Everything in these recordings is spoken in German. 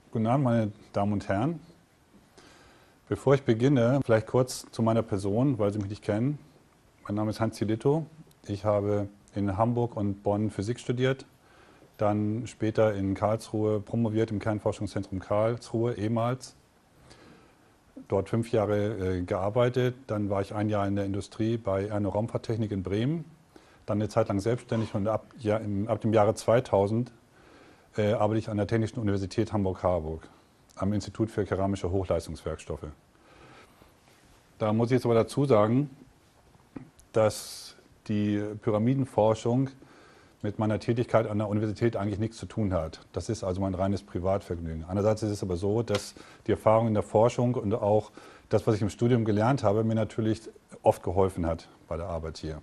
Guten Abend, meine Damen und Herren. Bevor ich beginne, vielleicht kurz zu meiner Person, weil Sie mich nicht kennen. Mein Name ist Hans Zielitto. Ich habe in Hamburg und Bonn Physik studiert, dann später in Karlsruhe promoviert im Kernforschungszentrum Karlsruhe, ehemals. Dort 5 Jahre gearbeitet. Dann war ich 1 Jahr in der Industrie bei Erno Raumfahrttechnik in Bremen. Dann eine Zeit lang selbstständig und ab dem Jahre 2000 arbeite ich an der Technischen Universität Hamburg-Harburg am Institut für keramische Hochleistungswerkstoffe. Da muss ich jetzt aber dazu sagen, dass die Pyramidenforschung mit meiner Tätigkeit an der Universität eigentlich nichts zu tun hat. Das ist also mein reines Privatvergnügen. Andererseits ist es aber so, dass die Erfahrung in der Forschung und auch das, was ich im Studium gelernt habe, mir natürlich oft geholfen hat bei der Arbeit hier.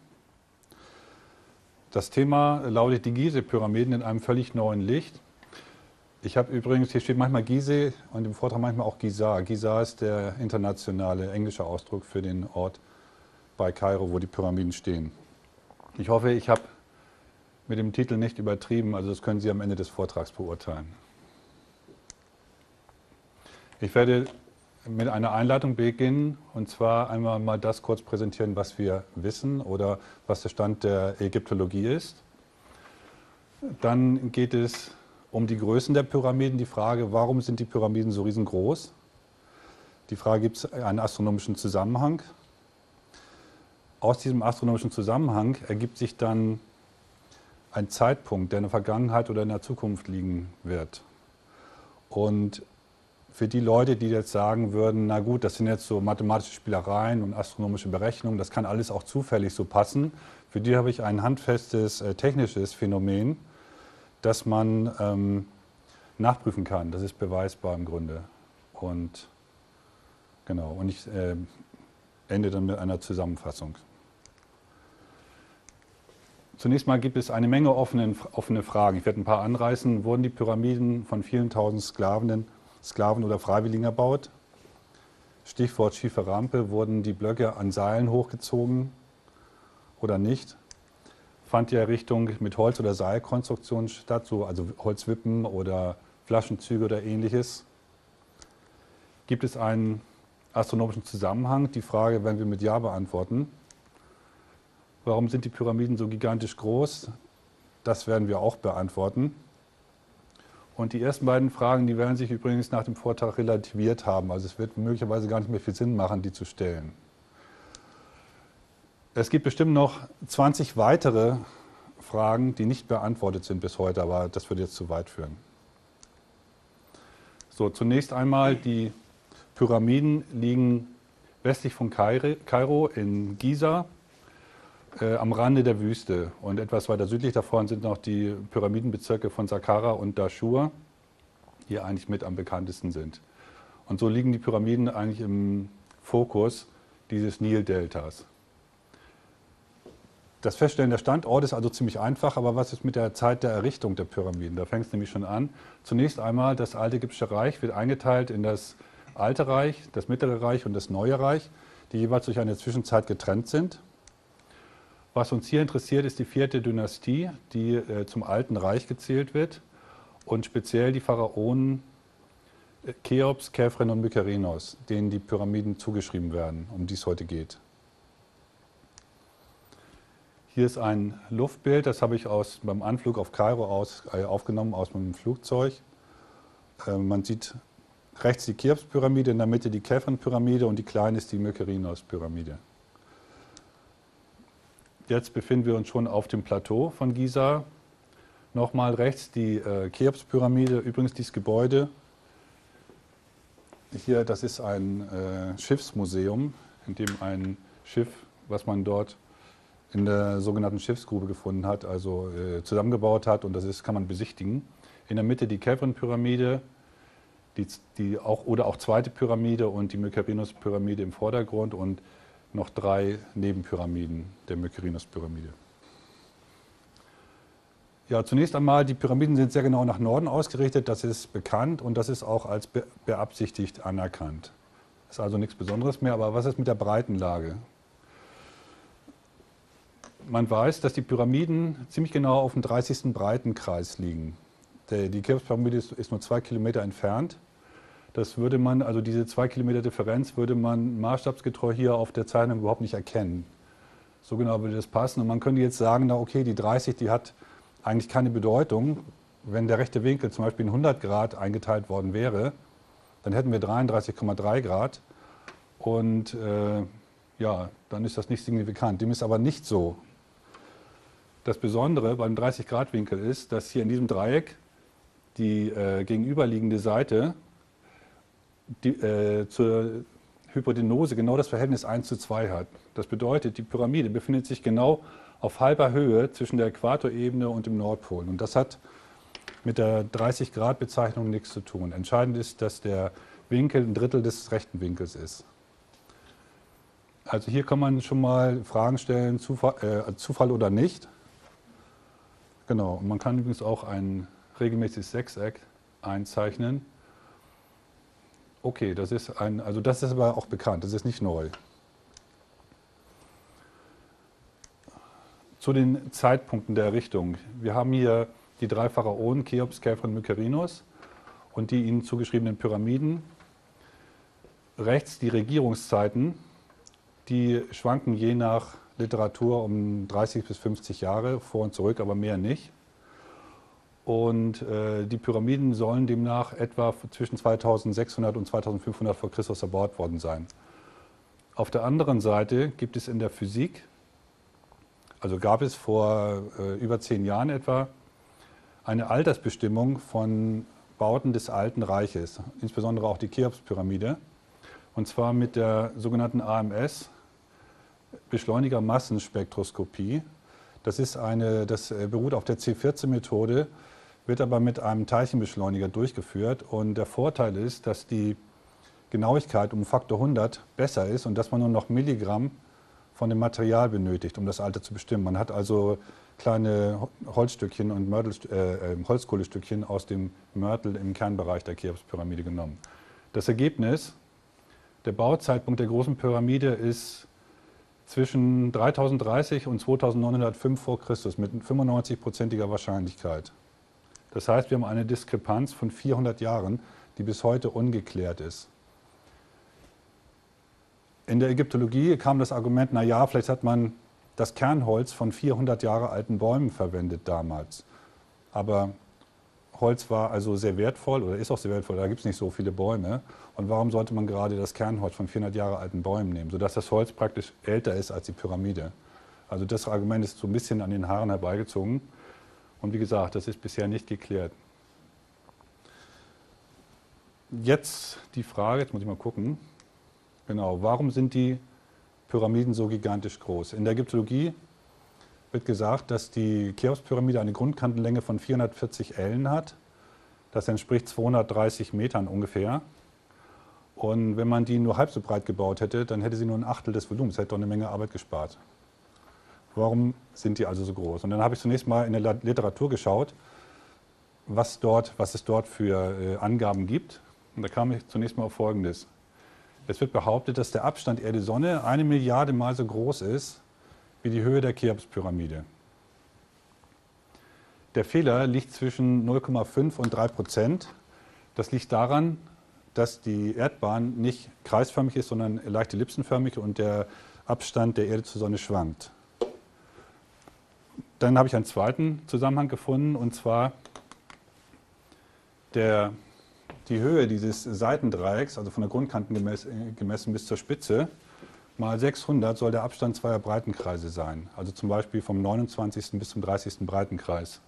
Das Thema lautet die Gizeh-Pyramiden in einem völlig neuen Licht. Ich habe übrigens, hier steht manchmal Gizeh und im Vortrag manchmal auch Giza. Giza ist der internationale englische Ausdruck für den Ort bei Kairo, wo die Pyramiden stehen. Ich hoffe, ich habe mit dem Titel nicht übertrieben, also das können Sie am Ende des Vortrags beurteilen. Ich werde mit einer Einleitung beginnen und zwar einmal mal das kurz präsentieren, was wir wissen oder was der Stand der Ägyptologie ist. Dann geht es um die Größen der Pyramiden, die Frage, warum sind die Pyramiden so riesengroß? Die Frage, gibt es einen astronomischen Zusammenhang? Aus diesem astronomischen Zusammenhang ergibt sich dann ein Zeitpunkt, der in der Vergangenheit oder in der Zukunft liegen wird. Und für die Leute, die jetzt sagen würden, na gut, das sind jetzt so mathematische Spielereien und astronomische Berechnungen, das kann alles auch zufällig so passen, für die habe ich ein handfestes technisches Phänomen, das man nachprüfen kann. Das ist beweisbar im Grunde. Und genau, und ich ende dann mit einer Zusammenfassung. Zunächst mal gibt es eine Menge offene Fragen. Ich werde ein paar anreißen. Wurden die Pyramiden von vielen tausend Sklaven oder Freiwilligen erbaut? Stichwort schiefe Rampe. Wurden die Blöcke an Seilen hochgezogen oder nicht? Fand die Errichtung mit Holz- oder Seilkonstruktionen statt, so, also Holzwippen oder Flaschenzüge oder ähnliches? Gibt es einen astronomischen Zusammenhang? Die Frage werden wir mit Ja beantworten. Warum sind die Pyramiden so gigantisch groß? Das werden wir auch beantworten. Und die ersten beiden Fragen, die werden sich übrigens nach dem Vortrag relativiert haben. Also es wird möglicherweise gar nicht mehr viel Sinn machen, die zu stellen. Es gibt bestimmt noch 20 weitere Fragen, die nicht beantwortet sind bis heute, aber das würde jetzt zu weit führen. So, zunächst einmal, die Pyramiden liegen westlich von Kairo in Giza, am Rande der Wüste. Und etwas weiter südlich davon sind noch die Pyramidenbezirke von Saqqara und Dashur, die eigentlich mit am bekanntesten sind. Und so liegen die Pyramiden eigentlich im Fokus dieses Nildeltas. Das Feststellen der Standorte ist also ziemlich einfach, aber was ist mit der Zeit der Errichtung der Pyramiden? Da fängt es nämlich schon an. Zunächst einmal, das alte ägyptische Reich wird eingeteilt in das Alte Reich, das Mittlere Reich und das Neue Reich, die jeweils durch eine Zwischenzeit getrennt sind. Was uns hier interessiert, ist die 4. Dynastie, die zum Alten Reich gezählt wird und speziell die Pharaonen Cheops, Khephren und Mykerinos, denen die Pyramiden zugeschrieben werden, um die es heute geht. Hier ist ein Luftbild, das habe ich beim Anflug auf Kairo aufgenommen aus meinem Flugzeug. Man sieht rechts die Cheops-Pyramide, in der Mitte die Khephren-Pyramide und die kleine ist die Mykerinos-Pyramide. Jetzt befinden wir uns schon auf dem Plateau von Giza. Nochmal rechts die Cheops-Pyramide, übrigens dieses Gebäude. Hier, das ist ein Schiffsmuseum, in dem ein Schiff, was man dort in der sogenannten Schiffsgrube gefunden hat, also zusammengebaut hat und das kann man besichtigen. In der Mitte die Khephren-Pyramide, oder auch zweite Pyramide und die Mykerinos-Pyramide im Vordergrund und noch 3 Nebenpyramiden der Mykerinos-Pyramide. Ja, zunächst einmal, die Pyramiden sind sehr genau nach Norden ausgerichtet, das ist bekannt und das ist auch als beabsichtigt anerkannt. Das ist also nichts Besonderes mehr, aber was ist mit der Breitenlage? Man weiß, dass die Pyramiden ziemlich genau auf dem 30. Breitenkreis liegen. Die Cheops-Pyramide ist nur 2 Kilometer entfernt. Das würde man, also diese 2 Kilometer Differenz würde man maßstabsgetreu hier auf der Zeichnung überhaupt nicht erkennen. So genau würde das passen. Und man könnte jetzt sagen, na okay, die 30, die hat eigentlich keine Bedeutung. Wenn der rechte Winkel zum Beispiel in 100 Grad eingeteilt worden wäre, dann hätten wir 33,3 Grad. Und ja, dann ist das nicht signifikant. Dem ist aber nicht so. Das Besondere beim 30-Grad-Winkel ist, dass hier in diesem Dreieck die gegenüberliegende Seite zur Hypotenuse genau das Verhältnis 1:2 hat. Das bedeutet, die Pyramide befindet sich genau auf halber Höhe zwischen der Äquatorebene und dem Nordpol. Und das hat mit der 30-Grad-Bezeichnung nichts zu tun. Entscheidend ist, dass der Winkel ein Drittel des rechten Winkels ist. Also hier kann man schon mal Fragen stellen, Zufall oder nicht. Genau, und man kann übrigens auch ein regelmäßiges Sechseck einzeichnen. Okay, das ist aber auch bekannt, das ist nicht neu. Zu den Zeitpunkten der Errichtung. Wir haben hier die 3 Pharaonen, Cheops, Khephren, Mykerinos und die ihnen zugeschriebenen Pyramiden. Rechts die Regierungszeiten, die schwanken je nach Literatur um 30 bis 50 Jahre vor und zurück, aber mehr nicht. Und die Pyramiden sollen demnach etwa zwischen 2600 und 2500 vor Christus erbaut worden sein. Auf der anderen Seite gibt es in der Physik, also gab es vor über 10 Jahren etwa, eine Altersbestimmung von Bauten des Alten Reiches, insbesondere auch die Cheops-Pyramide, und zwar mit der sogenannten AMS, Beschleuniger-Massenspektroskopie. Das beruht auf der C14-Methode, wird aber mit einem Teilchenbeschleuniger durchgeführt. Und der Vorteil ist, dass die Genauigkeit um Faktor 100 besser ist und dass man nur noch Milligramm von dem Material benötigt, um das Alter zu bestimmen. Man hat also kleine Holzstückchen und Holzkohlestückchen aus dem Mörtel im Kernbereich der Cheops-Pyramide genommen. Das Ergebnis, der Bauzeitpunkt der großen Pyramide ist zwischen 3030 und 2905 vor Christus mit 95%iger Wahrscheinlichkeit. Das heißt, wir haben eine Diskrepanz von 400 Jahren, die bis heute ungeklärt ist. In der Ägyptologie kam das Argument, naja, vielleicht hat man das Kernholz von 400 Jahre alten Bäumen verwendet damals. Aber Holz war also sehr wertvoll oder ist auch sehr wertvoll, da gibt es nicht so viele Bäume. Und warum sollte man gerade das Kernholz von 400 Jahre alten Bäumen nehmen, sodass das Holz praktisch älter ist als die Pyramide? Also das Argument ist so ein bisschen an den Haaren herbeigezogen. Und wie gesagt, das ist bisher nicht geklärt. Jetzt die Frage, jetzt muss ich mal gucken, genau, warum sind die Pyramiden so gigantisch groß? In der Ägyptologie wird gesagt, dass die Cheops-Pyramide eine Grundkantenlänge von 440 Ellen hat. Das entspricht 230 Metern ungefähr. Und wenn man die nur halb so breit gebaut hätte, dann hätte sie nur ein Achtel des Volumens, hätte doch eine Menge Arbeit gespart. Warum sind die also so groß? Und dann habe ich zunächst mal in der Literatur geschaut, was es dort für Angaben gibt. Und da kam ich zunächst mal auf Folgendes. Es wird behauptet, dass der Abstand Erde-Sonne 1 Milliarde Mal so groß ist wie die Höhe der Cheops-Pyramide. Der Fehler liegt zwischen 0,5 und 3%. Das liegt daran, dass die Erdbahn nicht kreisförmig ist, sondern leicht ellipsenförmig und der Abstand der Erde zur Sonne schwankt. Dann habe ich einen zweiten Zusammenhang gefunden, und zwar die Höhe dieses Seitendreiecks, also von der Grundkante gemessen bis zur Spitze, mal 600 soll der Abstand zweier Breitenkreise sein. Also zum Beispiel vom 29. bis zum 30. Breitenkreis.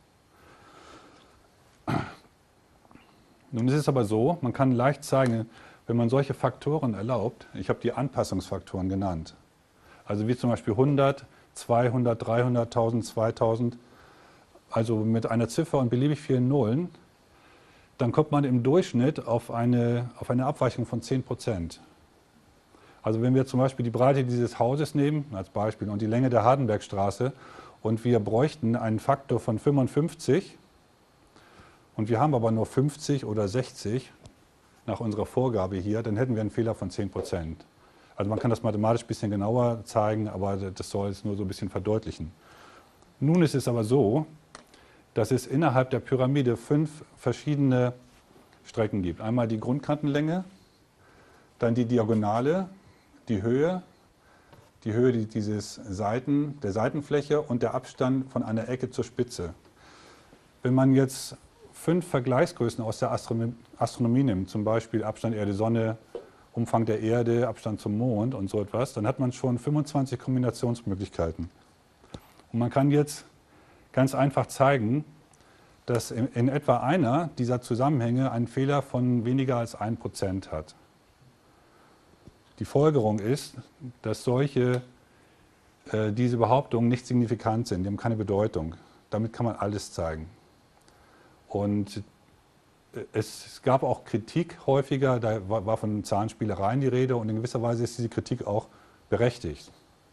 Nun ist es aber so, man kann leicht zeigen, wenn man solche Faktoren erlaubt, ich habe die Anpassungsfaktoren genannt, also wie zum Beispiel 100, 200, 300, 1000, 2000, also mit einer Ziffer und beliebig vielen Nullen, dann kommt man im Durchschnitt auf eine Abweichung von 10%. Also wenn wir zum Beispiel die Breite dieses Hauses nehmen, als Beispiel, und die Länge der Hardenbergstraße, und wir bräuchten einen Faktor von 55, und wir haben aber nur 50 oder 60 nach unserer Vorgabe hier, dann hätten wir einen Fehler von 10%. Also man kann das mathematisch ein bisschen genauer zeigen, aber das soll es nur so ein bisschen verdeutlichen. Nun ist es aber so, dass es innerhalb der Pyramide 5 verschiedene Strecken gibt. Einmal die Grundkantenlänge, dann die Diagonale, die Höhe der Seitenfläche und der Abstand von einer Ecke zur Spitze. Wenn man jetzt 5 Vergleichsgrößen aus der Astronomie nimmt, zum Beispiel Abstand Erde-Sonne, Umfang der Erde, Abstand zum Mond und so etwas, dann hat man schon 25 Kombinationsmöglichkeiten. Und man kann jetzt ganz einfach zeigen, dass in etwa einer dieser Zusammenhänge einen Fehler von weniger als 1% hat. Die Folgerung ist, dass diese Behauptungen nicht signifikant sind, die haben keine Bedeutung. Damit kann man alles zeigen. Und es gab auch Kritik häufiger, da war von Zahlenspielereien die Rede und in gewisser Weise ist diese Kritik auch berechtigt.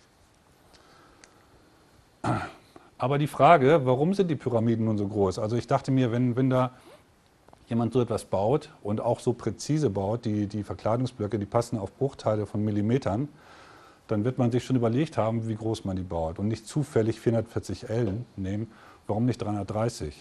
Aber die Frage, warum sind die Pyramiden nun so groß? Also ich dachte mir, wenn da jemand so etwas baut und auch so präzise baut, die Verkleidungsblöcke, die passen auf Bruchteile von Millimetern, dann wird man sich schon überlegt haben, wie groß man die baut und nicht zufällig 440 Ellen nehmen, warum nicht 330?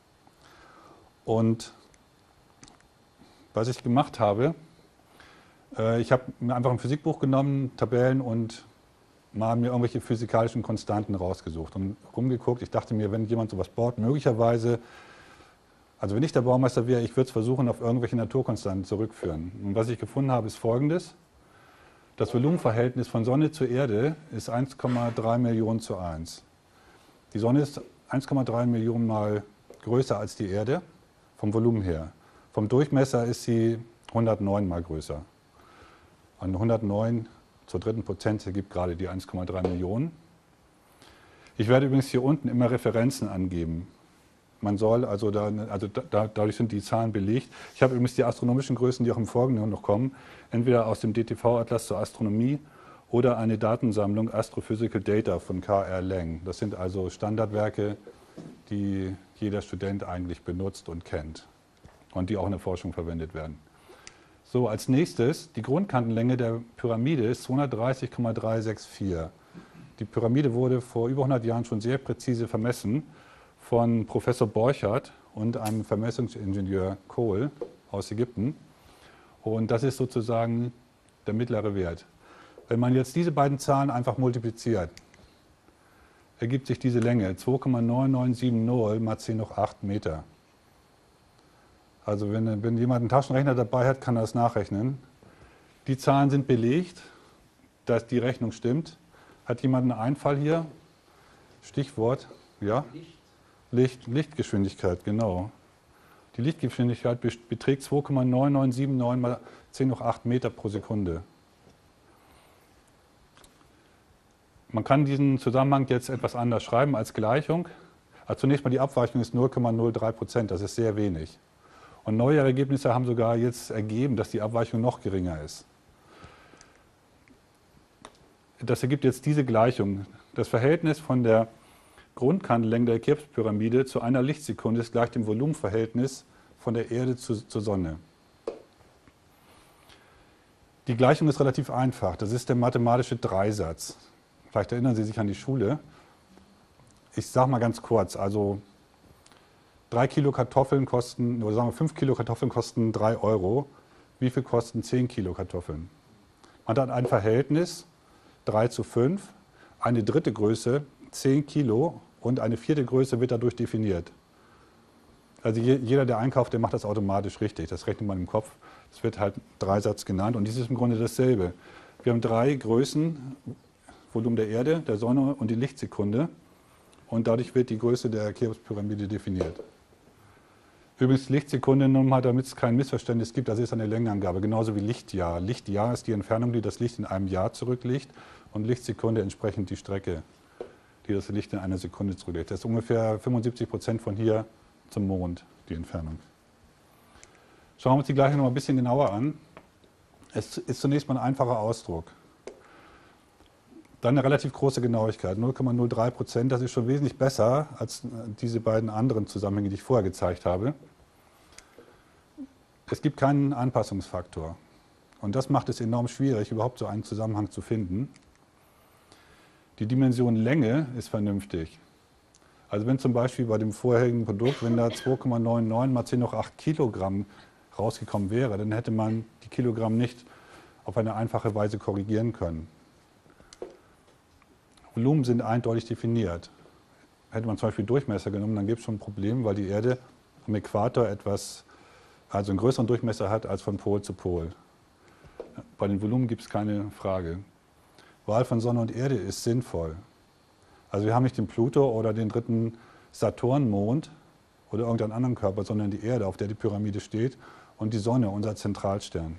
Und was ich gemacht habe, ich habe mir einfach ein Physikbuch genommen, Tabellen und mal mir irgendwelche physikalischen Konstanten rausgesucht und rumgeguckt. Ich dachte mir, wenn jemand sowas baut, möglicherweise, also wenn ich der Baumeister wäre, ich würde es versuchen, auf irgendwelche Naturkonstanten zurückführen. Und was ich gefunden habe, ist Folgendes. Das Volumenverhältnis von Sonne zu Erde ist 1,3 Millionen zu 1. Die Sonne ist 1,3 Millionen Mal größer als die Erde, vom Volumen her. Vom Durchmesser ist sie 109 Mal größer. Und 109 zur dritten Potenz ergibt gerade die 1,3 Millionen. Ich werde übrigens hier unten immer Referenzen angeben. Man soll dadurch sind die Zahlen belegt. Ich habe übrigens die astronomischen Größen, die auch im Folgenden noch kommen, entweder aus dem DTV-Atlas zur Astronomie oder eine Datensammlung Astrophysical Data von K.R. Lang. Das sind also Standardwerke, die jeder Student eigentlich benutzt und kennt und die auch in der Forschung verwendet werden. So, als nächstes, die Grundkantenlänge der Pyramide ist 230,364. Die Pyramide wurde vor über 100 Jahren schon sehr präzise vermessen von Professor Borchardt und einem Vermessungsingenieur Cole aus Ägypten. Und das ist sozusagen der mittlere Wert. Wenn man jetzt diese beiden Zahlen einfach multipliziert, ergibt sich diese Länge 2,9970 mal 10 hoch 8 Meter. Also wenn jemand einen Taschenrechner dabei hat, kann er das nachrechnen. Die Zahlen sind belegt, dass die Rechnung stimmt. Hat jemand einen Einfall hier? Stichwort, ja? Lichtgeschwindigkeit, genau. Die Lichtgeschwindigkeit beträgt 2,9979 mal 10 hoch 8 Meter pro Sekunde. Man kann diesen Zusammenhang jetzt etwas anders schreiben als Gleichung. Also zunächst mal die Abweichung ist 0,03%, das ist sehr wenig. Und neuere Ergebnisse haben sogar jetzt ergeben, dass die Abweichung noch geringer ist. Das ergibt jetzt diese Gleichung. Das Verhältnis von der Grundkantenlänge der Cheops-Pyramide zu einer Lichtsekunde ist gleich dem Volumenverhältnis von der Erde zur Sonne. Die Gleichung ist relativ einfach. Das ist der mathematische Dreisatz. Vielleicht erinnern Sie sich an die Schule. Ich sage mal ganz kurz, also 3 Kilo Kartoffeln kosten, oder sagen wir 5 Kilo Kartoffeln kosten 3 Euro. Wie viel kosten 10 Kilo Kartoffeln? Man hat ein Verhältnis 3 zu 5, eine dritte Größe 10 Kilo und eine vierte Größe wird dadurch definiert. Also jeder, der einkauft, der macht das automatisch richtig. Das rechnet man im Kopf. Das wird halt Dreisatz genannt und dies ist im Grunde dasselbe. Wir haben 3 Größen, Volumen der Erde, der Sonne und die Lichtsekunde. Und dadurch wird die Größe der Cheops-Pyramide definiert. Übrigens, Lichtsekunde nochmal, damit es kein Missverständnis gibt, das ist eine Längenangabe, genauso wie Lichtjahr. Lichtjahr ist die Entfernung, die das Licht in einem Jahr zurücklegt und Lichtsekunde entsprechend die Strecke, die das Licht in einer Sekunde zurücklegt. Das ist ungefähr 75% von hier zum Mond, die Entfernung. Schauen wir uns die Gleichung noch ein bisschen genauer an. Es ist zunächst mal ein einfacher Ausdruck. Dann eine relativ große Genauigkeit, 0,03%. Das ist schon wesentlich besser als diese beiden anderen Zusammenhänge, die ich vorher gezeigt habe. Es gibt keinen Anpassungsfaktor. Und das macht es enorm schwierig, überhaupt so einen Zusammenhang zu finden. Die Dimension Länge ist vernünftig. Also wenn zum Beispiel bei dem vorherigen Produkt, wenn da 2,99 mal 10 hoch 8 Kilogramm rausgekommen wäre, dann hätte man die Kilogramm nicht auf eine einfache Weise korrigieren können. Volumen sind eindeutig definiert. Hätte man zum Beispiel Durchmesser genommen, dann gibt es schon ein Problem, weil die Erde am Äquator also einen größeren Durchmesser hat als von Pol zu Pol. Bei den Volumen gibt es keine Frage. Wahl von Sonne und Erde ist sinnvoll. Also wir haben nicht den Pluto oder den dritten Saturnmond oder irgendeinen anderen Körper, sondern die Erde, auf der die Pyramide steht, und die Sonne, unser Zentralstern.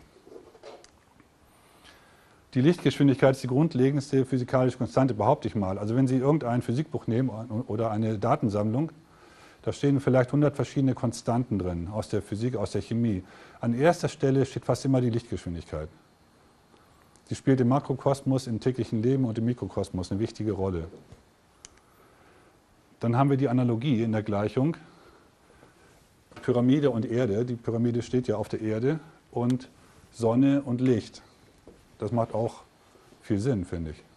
Die Lichtgeschwindigkeit ist die grundlegendste physikalische Konstante, behaupte ich mal. Also wenn Sie irgendein Physikbuch nehmen oder eine Datensammlung, da stehen vielleicht 100 verschiedene Konstanten drin, aus der Physik, aus der Chemie. An erster Stelle steht fast immer die Lichtgeschwindigkeit. Sie spielt im Makrokosmos, im täglichen Leben und im Mikrokosmos eine wichtige Rolle. Dann haben wir die Analogie in der Gleichung Pyramide und Erde. Die Pyramide steht ja auf der Erde und Sonne und Licht. Das macht auch viel Sinn, finde ich.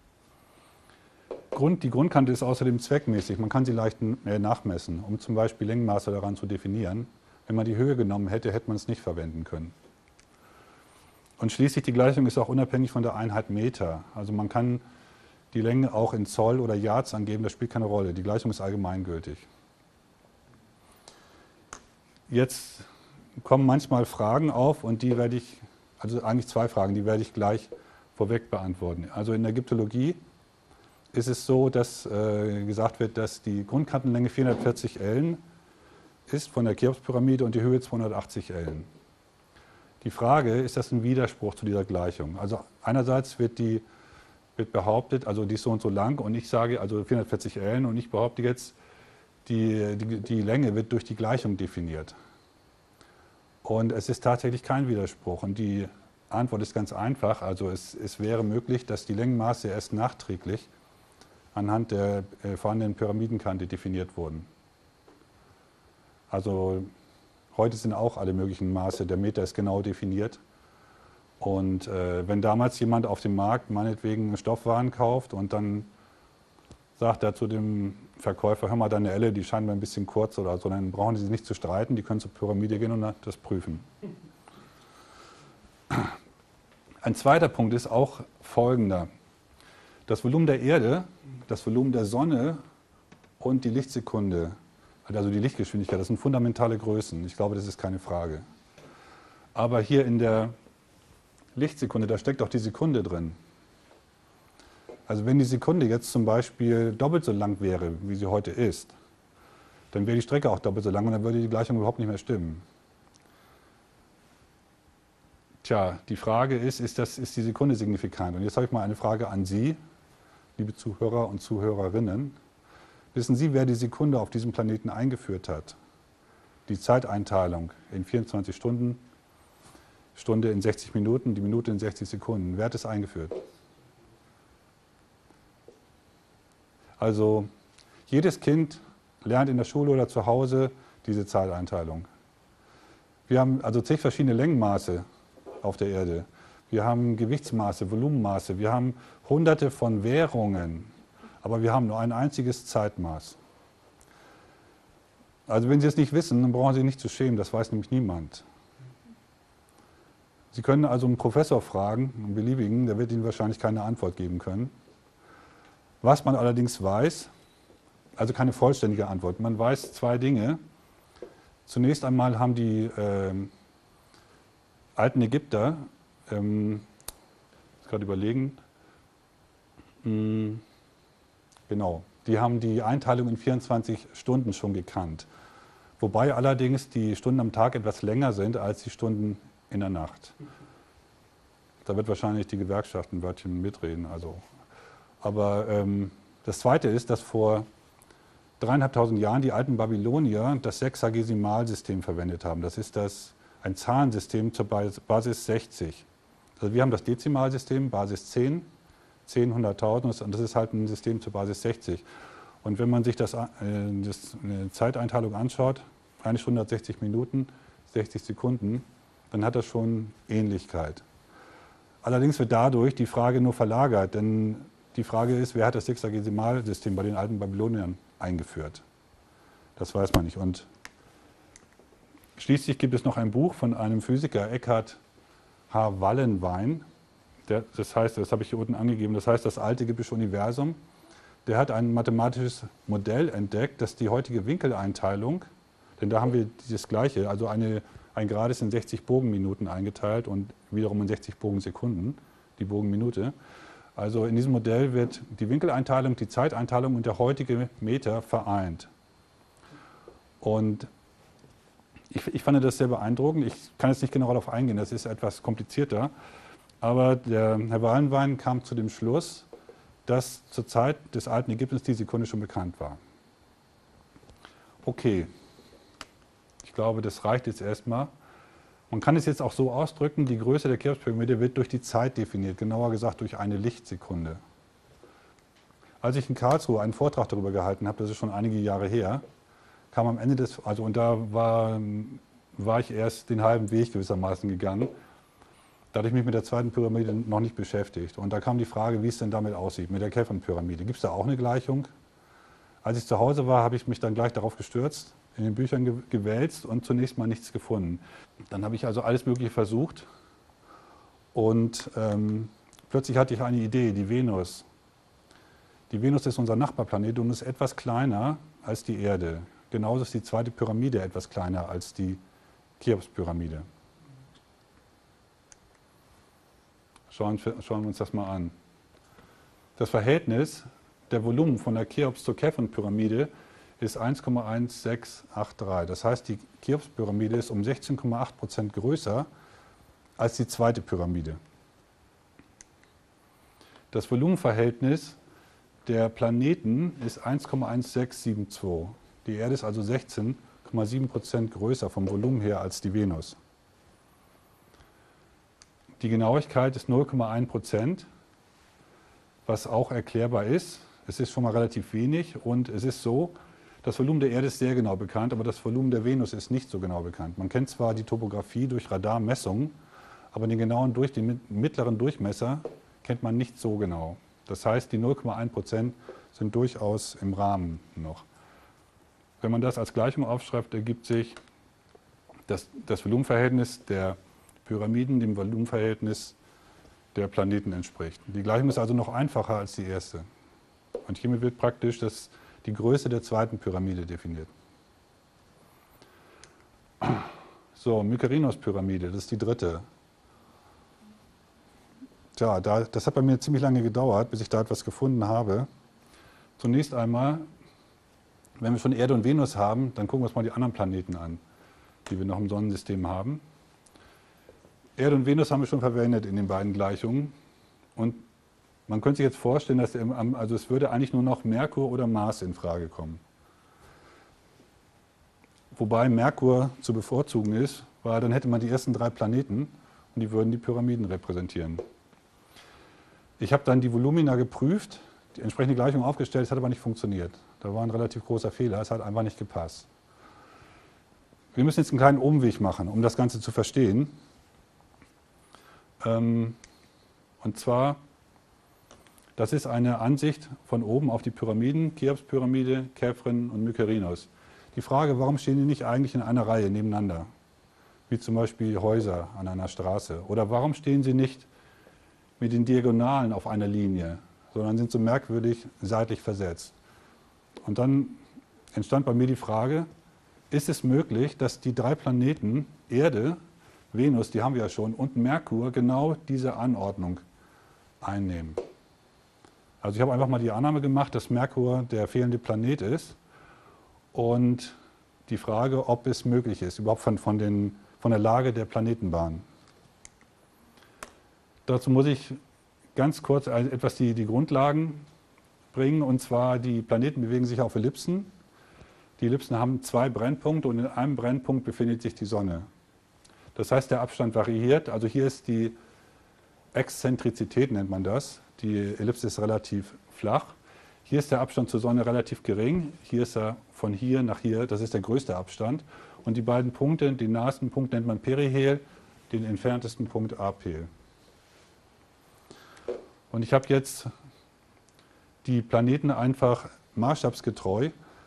Die Grundkante ist außerdem zweckmäßig. Man kann sie leicht nachmessen, um zum Beispiel Längenmaße daran zu definieren. Wenn man die Höhe genommen hätte, hätte man es nicht verwenden können. Und schließlich, die Gleichung ist auch unabhängig von der Einheit Meter. Also man kann die Länge auch in Zoll oder Yards angeben, das spielt keine Rolle. Die Gleichung ist allgemeingültig. Jetzt kommen manchmal Fragen auf und die werde ich, also eigentlich zwei Fragen, die werde ich gleich vorweg beantworten. Also in der Ägyptologie ist es so, dass gesagt wird, dass die Grundkantenlänge 440 Ellen ist von der Cheops-Pyramide und die Höhe 280 Ellen. Die Frage, ist das ein Widerspruch zu dieser Gleichung? Also einerseits wird behauptet, also die ist so und so lang und ich sage also 440 Ellen und ich behaupte jetzt, die Länge wird durch die Gleichung definiert. Und es ist tatsächlich kein Widerspruch. Und die Antwort ist ganz einfach. Also es wäre möglich, dass die Längenmaße erst nachträglich anhand der vorhandenen Pyramidenkante definiert wurden. Also heute sind auch alle möglichen Maße, der Meter ist genau definiert. Und wenn damals jemand auf dem Markt meinetwegen Stoffwaren kauft und dann sagt er zu dem Verkäufer, hör mal, deine Elle, die scheint mir ein bisschen kurz oder so, dann brauchen Sie sich nicht zu streiten, die können zur Pyramide gehen und das prüfen. Ein zweiter Punkt ist auch folgender. Das Volumen der Erde, das Volumen der Sonne und die Lichtsekunde, also die Lichtgeschwindigkeit, das sind fundamentale Größen. Ich glaube, das ist keine Frage. Aber hier in der Lichtsekunde, da steckt auch die Sekunde drin. Also wenn die Sekunde jetzt zum Beispiel doppelt so lang wäre, wie sie heute ist, dann wäre die Strecke auch doppelt so lang und dann würde die Gleichung überhaupt nicht mehr stimmen. Tja, die Frage ist die Sekunde signifikant? Und jetzt habe ich mal eine Frage an Sie, liebe Zuhörer und Zuhörerinnen. Wissen Sie, wer die Sekunde auf diesem Planeten eingeführt hat? Die Zeiteinteilung in 24 Stunden, Stunde in 60 Minuten, die Minute in 60 Sekunden. Wer hat es eingeführt? Also jedes Kind lernt in der Schule oder zu Hause diese Zeiteinteilung. Wir haben also zig verschiedene Längenmaße auf der Erde. Wir haben Gewichtsmaße, Volumenmaße, wir haben hunderte von Währungen, aber wir haben nur ein einziges Zeitmaß. Also wenn Sie es nicht wissen, dann brauchen Sie sich nicht zu schämen, das weiß nämlich niemand. Sie können also einen Professor fragen, einen beliebigen, der wird Ihnen wahrscheinlich keine Antwort geben können. Was man allerdings weiß, also keine vollständige Antwort, man weiß zwei Dinge. Zunächst einmal haben die alten Ägypter, ich muss gerade überlegen, genau, die haben die Einteilung in 24 Stunden schon gekannt. Wobei allerdings die Stunden am Tag etwas länger sind als die Stunden in der Nacht. Da wird wahrscheinlich die Gewerkschaft ein Wörtchen mitreden. Aber das Zweite ist, dass vor 3.500 Jahren die alten Babylonier das Sexagesimalsystem verwendet haben. Das ist ein Zahlensystem zur Basis 60. Also wir haben das Dezimalsystem, Basis 10, 10, 100.000 und das ist halt ein System zur Basis 60. Und wenn man sich eine Zeiteinteilung anschaut, 1 Stunde hat 60 Minuten, 60 Sekunden, dann hat das schon Ähnlichkeit. Allerdings wird dadurch die Frage nur verlagert, denn die Frage ist, wer hat das Sexagesimalsystem bei den alten Babyloniern eingeführt. Das weiß man nicht. Und schließlich gibt es noch ein Buch von einem Physiker, Eckhard H. Wallenwein. Das heißt, das habe ich hier unten angegeben, das heißt das alte Gibbsche Universum. Der hat ein mathematisches Modell entdeckt, das die heutige Winkeleinteilung, denn da haben wir dieses Gleiche, also ein Grad ist in 60 Bogenminuten eingeteilt und wiederum in 60 Bogensekunden, die Bogenminute. Also in diesem Modell wird die Winkeleinteilung, die Zeiteinteilung und der heutige Meter vereint. Und ich fand das sehr beeindruckend. Ich kann jetzt nicht genau darauf eingehen, das ist etwas komplizierter. Aber der Herr Wallenwein kam zu dem Schluss, dass zur Zeit des alten Ägyptens die Sekunde schon bekannt war. Okay, ich glaube, das reicht jetzt erstmal. Man kann es jetzt auch so ausdrücken, die Größe der Cheops-Pyramide wird durch die Zeit definiert, genauer gesagt durch eine Lichtsekunde. Als ich in Karlsruhe einen Vortrag darüber gehalten habe, das ist schon einige Jahre her, kam am Ende und da war ich erst den halben Weg gewissermaßen gegangen. Da hatte ich mich mit der zweiten Pyramide noch nicht beschäftigt. Und da kam die Frage, wie es denn damit aussieht, mit der Kephron-Pyramide. Gibt es da auch eine Gleichung? Als ich zu Hause war, habe ich mich dann gleich darauf gestürzt, in den Büchern gewälzt und zunächst mal nichts gefunden. Dann habe ich also alles Mögliche versucht und plötzlich hatte ich eine Idee, die Venus. Die Venus ist unser Nachbarplanet und ist etwas kleiner als die Erde. Genauso ist die zweite Pyramide etwas kleiner als die Cheops-Pyramide. Schauen wir uns das mal an. Das Verhältnis der Volumen von der Cheops zur Kephron-Pyramide ist 1,1683. Das heißt, die Cheops-Pyramide ist um 16,8% größer als die zweite Pyramide. Das Volumenverhältnis der Planeten ist 1,1672. Die Erde ist also 16,7% größer vom Volumen her als die Venus. Die Genauigkeit ist 0,1%, was auch erklärbar ist. Es ist schon mal relativ wenig und es ist so, das Volumen der Erde ist sehr genau bekannt, aber das Volumen der Venus ist nicht so genau bekannt. Man kennt zwar die Topographie durch Radarmessungen, aber den mittleren Durchmesser kennt man nicht so genau. Das heißt, die 0,1% sind durchaus im Rahmen noch. Wenn man das als Gleichung aufschreibt, ergibt sich, dass das Volumenverhältnis der Pyramiden dem Volumenverhältnis der Planeten entspricht. Die Gleichung ist also noch einfacher als die erste. Und hiermit wird praktisch die Größe der zweiten Pyramide definiert. So, Mykerinos-Pyramide, das ist die dritte. Tja, das hat bei mir ziemlich lange gedauert, bis ich da etwas gefunden habe. Zunächst einmal, wenn wir schon Erde und Venus haben, dann gucken wir uns mal die anderen Planeten an, die wir noch im Sonnensystem haben. Erde und Venus haben wir schon verwendet in den beiden Gleichungen. Und man könnte sich jetzt vorstellen, dass es würde eigentlich nur noch Merkur oder Mars in Frage kommen. Wobei Merkur zu bevorzugen ist, weil dann hätte man die ersten drei Planeten und die würden die Pyramiden repräsentieren. Ich habe dann die Volumina geprüft, die entsprechende Gleichung aufgestellt, es hat aber nicht funktioniert. Da war ein relativ großer Fehler, es hat einfach nicht gepasst. Wir müssen jetzt einen kleinen Umweg machen, um das Ganze zu verstehen. Und zwar, das ist eine Ansicht von oben auf die Pyramiden, Cheops-Pyramide, Kephron und Mykerinos. Die Frage, warum stehen die nicht eigentlich in einer Reihe nebeneinander, wie zum Beispiel Häuser an einer Straße? Oder warum stehen sie nicht mit den Diagonalen auf einer Linie, sondern sind so merkwürdig seitlich versetzt? Und dann entstand bei mir die Frage, ist es möglich, dass die drei Planeten Erde, Venus, die haben wir ja schon, und Merkur genau diese Anordnung einnehmen? Also ich habe einfach mal die Annahme gemacht, dass Merkur der fehlende Planet ist und die Frage, ob es möglich ist, überhaupt von der Lage der Planetenbahn. Dazu muss ich ganz kurz etwas die Grundlagen bringen, und zwar die Planeten bewegen sich auf Ellipsen. Die Ellipsen haben zwei Brennpunkte und in einem Brennpunkt befindet sich die Sonne. Das heißt, der Abstand variiert. Also hier ist die Exzentrizität, nennt man das. Die Ellipse ist relativ flach. Hier ist der Abstand zur Sonne relativ gering. Hier ist er von hier nach hier, das ist der größte Abstand. Und die beiden Punkte, den nahesten Punkt nennt man Perihel, den entferntesten Punkt Aphel. Und ich habe jetzt die Planeten einfach maßstabsgetreu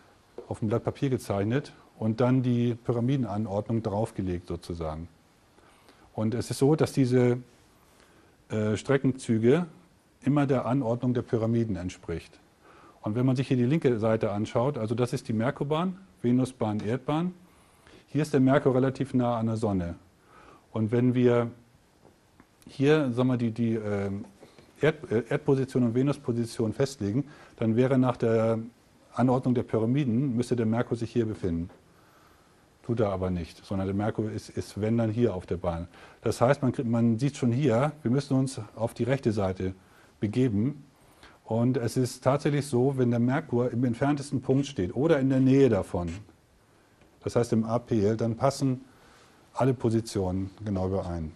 auf ein Blatt Papier gezeichnet und dann die Pyramidenanordnung draufgelegt sozusagen. Und es ist so, dass diese Streckenzüge immer der Anordnung der Pyramiden entspricht. Und wenn man sich hier die linke Seite anschaut, also das ist die Merkurbahn, Venusbahn, Erdbahn. Hier ist der Merkur relativ nah an der Sonne. Und wenn wir hier sagen wir, die Erdposition und Venusposition festlegen, dann wäre nach der Anordnung der Pyramiden, müsste der Merkur sich hier befinden. Tut er aber nicht, sondern der Merkur ist wenn dann hier auf der Bahn. Das heißt, man sieht schon hier, wir müssen uns auf die rechte Seite begeben. Und es ist tatsächlich so, wenn der Merkur im entferntesten Punkt steht oder in der Nähe davon, das heißt im Apel, dann passen alle Positionen genau überein.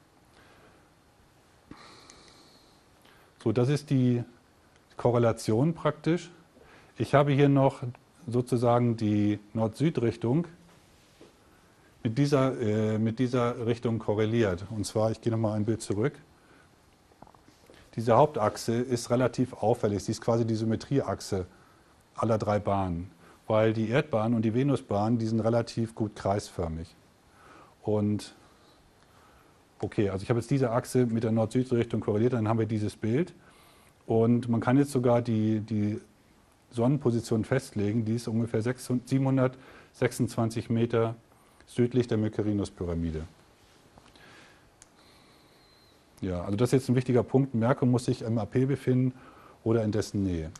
So, das ist die Korrelation praktisch. Ich habe hier noch sozusagen die Nord-Süd-Richtung mit dieser Richtung korreliert. Und zwar, ich gehe nochmal ein Bild zurück. Diese Hauptachse ist relativ auffällig. Sie ist quasi die Symmetrieachse aller drei Bahnen, weil die Erdbahn und die Venusbahn, die sind relativ gut kreisförmig. Und okay, also ich habe jetzt diese Achse mit der Nord-Süd-Richtung korreliert, dann haben wir dieses Bild. Und man kann jetzt sogar die Sonnenposition festlegen, die ist ungefähr 726 Meter südlich der Mykerinus-Pyramide. Ja, also das ist jetzt ein wichtiger Punkt. Merkur muss sich im Apel befinden oder in dessen Nähe.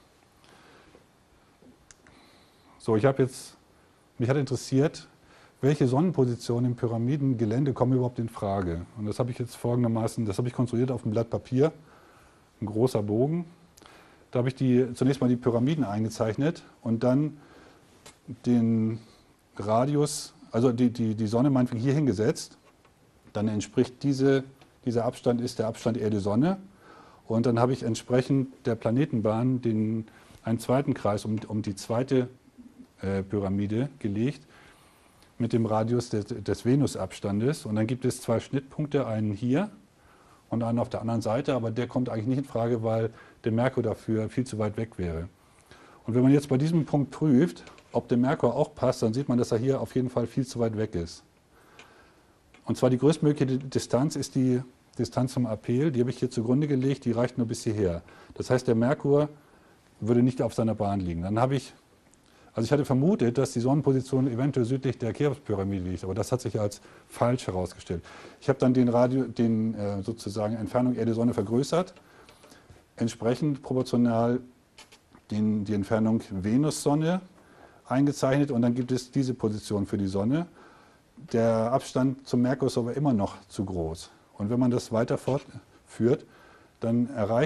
So, mich hat interessiert, welche Sonnenpositionen im Pyramidengelände kommen überhaupt in Frage. Und das habe ich jetzt folgendermaßen, das habe ich konstruiert auf einem Blatt Papier, ein großer Bogen. Da habe ich zunächst mal die Pyramiden eingezeichnet und dann den Radius, also die Sonne meinetwegen hier hingesetzt. Dann entspricht dieser Abstand ist der Abstand Erde-Sonne. Und dann habe ich entsprechend der Planetenbahn einen zweiten Kreis um die zweite Pyramide gelegt mit dem Radius des Venusabstandes. Und dann gibt es zwei Schnittpunkte, einen hier und einen auf der anderen Seite. Aber der kommt eigentlich nicht in Frage, weil der Merkur dafür viel zu weit weg wäre. Und wenn man jetzt bei diesem Punkt prüft, ob der Merkur auch passt, dann sieht man, dass er hier auf jeden Fall viel zu weit weg ist. Und zwar die größtmögliche Distanz ist die Distanz zum Apel, die habe ich hier zugrunde gelegt, die reicht nur bis hierher. Das heißt, der Merkur würde nicht auf seiner Bahn liegen. Ich hatte vermutet, dass die Sonnenposition eventuell südlich der Cheops-Pyramide liegt, aber das hat sich als falsch herausgestellt. Ich habe dann sozusagen Entfernung Erde-Sonne vergrößert, entsprechend proportional die Entfernung Venus-Sonne eingezeichnet und dann gibt es diese Position für die Sonne. Der Abstand zum Merkur ist aber immer noch zu groß. Und wenn man das weiter fortführt, dann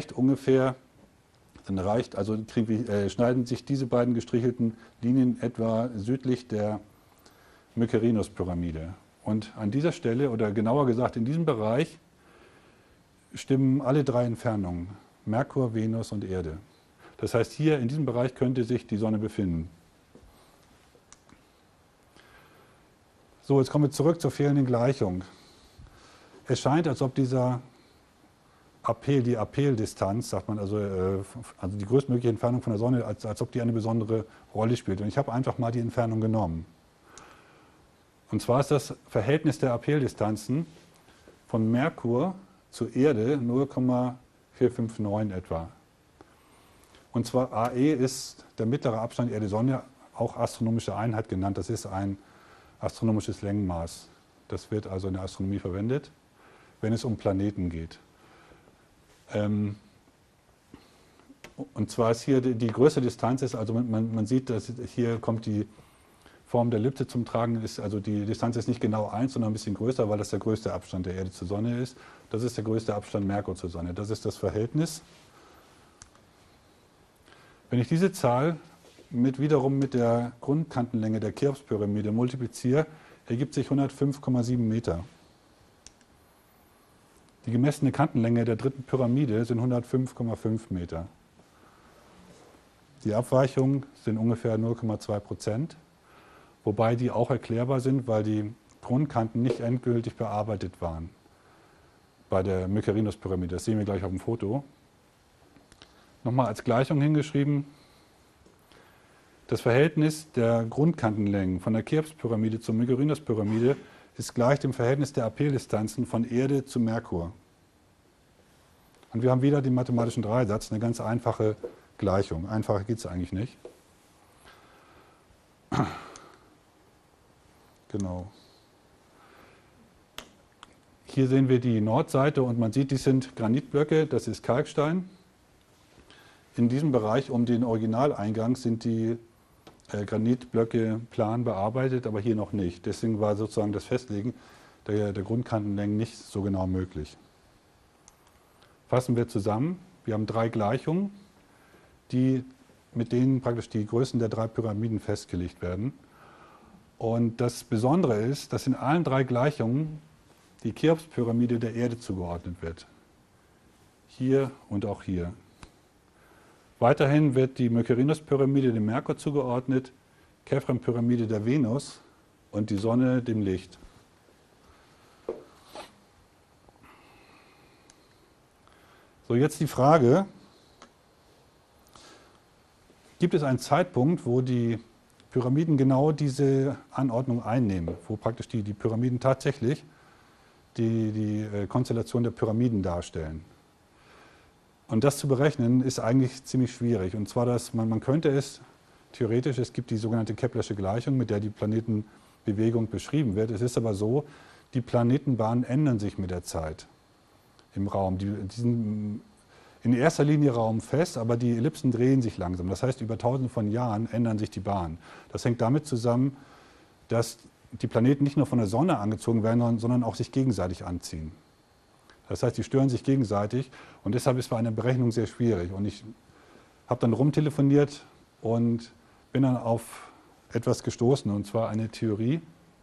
schneiden sich diese beiden gestrichelten Linien etwa südlich der Mykerinus-Pyramide. Und an dieser Stelle, oder genauer gesagt in diesem Bereich, stimmen alle drei Entfernungen, Merkur, Venus und Erde. Das heißt, hier in diesem Bereich könnte sich die Sonne befinden. So, jetzt kommen wir zurück zur fehlenden Gleichung. Es scheint, als ob die Apeldistanz, sagt man, also die größtmögliche Entfernung von der Sonne, als ob die eine besondere Rolle spielt. Und ich habe einfach mal die Entfernung genommen. Und zwar ist das Verhältnis der Apeldistanzen von Merkur zur Erde 0,459 etwa. Und zwar AE ist der mittlere Abstand Erde-Sonne, auch astronomische Einheit genannt. Das ist ein astronomisches Längenmaß. Das wird also in der Astronomie verwendet, wenn es um Planeten geht. Und zwar ist hier die größte Distanz, also man sieht, dass hier kommt die Form der Ellipse zum Tragen, also die Distanz ist nicht genau 1, sondern ein bisschen größer, weil das der größte Abstand der Erde zur Sonne ist. Das ist der größte Abstand Merkur zur Sonne. Das ist das Verhältnis. Wenn ich diese Zahl wiederum mit der Grundkantenlänge der Cheops-Pyramide multipliziere, ergibt sich 105,7 Meter. Die gemessene Kantenlänge der dritten Pyramide sind 105,5 Meter. Die Abweichungen sind ungefähr 0,2%, wobei die auch erklärbar sind, weil die Grundkanten nicht endgültig bearbeitet waren bei der Mykerinus-Pyramide. Das sehen wir gleich auf dem Foto. Nochmal als Gleichung hingeschrieben. Das Verhältnis der Grundkantenlängen von der Cheops-Pyramide zur Mykerinos-Pyramide ist gleich dem Verhältnis der AP-Distanzen von Erde zu Merkur. Und wir haben wieder den mathematischen Dreisatz, eine ganz einfache Gleichung. Einfacher geht es eigentlich nicht. Genau. Hier sehen wir die Nordseite und man sieht, dies sind Granitblöcke, das ist Kalkstein. In diesem Bereich um den Originaleingang sind die Granitblöcke plan bearbeitet, aber hier noch nicht. Deswegen war sozusagen das Festlegen der Grundkantenlängen nicht so genau möglich. Fassen wir zusammen. Wir haben 3 Gleichungen, mit denen praktisch die Größen der 3 Pyramiden festgelegt werden. Und das Besondere ist, dass in allen 3 Gleichungen die Cheops-Pyramide der Erde zugeordnet wird. Hier und auch hier. Weiterhin wird die Mykerinos-Pyramide dem Merkur zugeordnet, Kephren-Pyramide der Venus und die Sonne dem Licht. So, jetzt die Frage, gibt es einen Zeitpunkt, wo die Pyramiden genau diese Anordnung einnehmen, wo praktisch die Pyramiden tatsächlich die Konstellation der Pyramiden darstellen? Und das zu berechnen ist eigentlich ziemlich schwierig. Und zwar, man könnte es theoretisch, es gibt die sogenannte Keplersche Gleichung, mit der die Planetenbewegung beschrieben wird. Es ist aber so, die Planetenbahnen ändern sich mit der Zeit im Raum. Die sind in erster Linie raumfest, aber die Ellipsen drehen sich langsam. Das heißt, über Tausende von Jahren ändern sich die Bahnen. Das hängt damit zusammen, dass die Planeten nicht nur von der Sonne angezogen werden, sondern auch sich gegenseitig anziehen. Das heißt, die stören sich gegenseitig und deshalb ist bei einer Berechnung sehr schwierig. Und ich habe dann rumtelefoniert und bin dann auf etwas gestoßen, und zwar eine Theorie.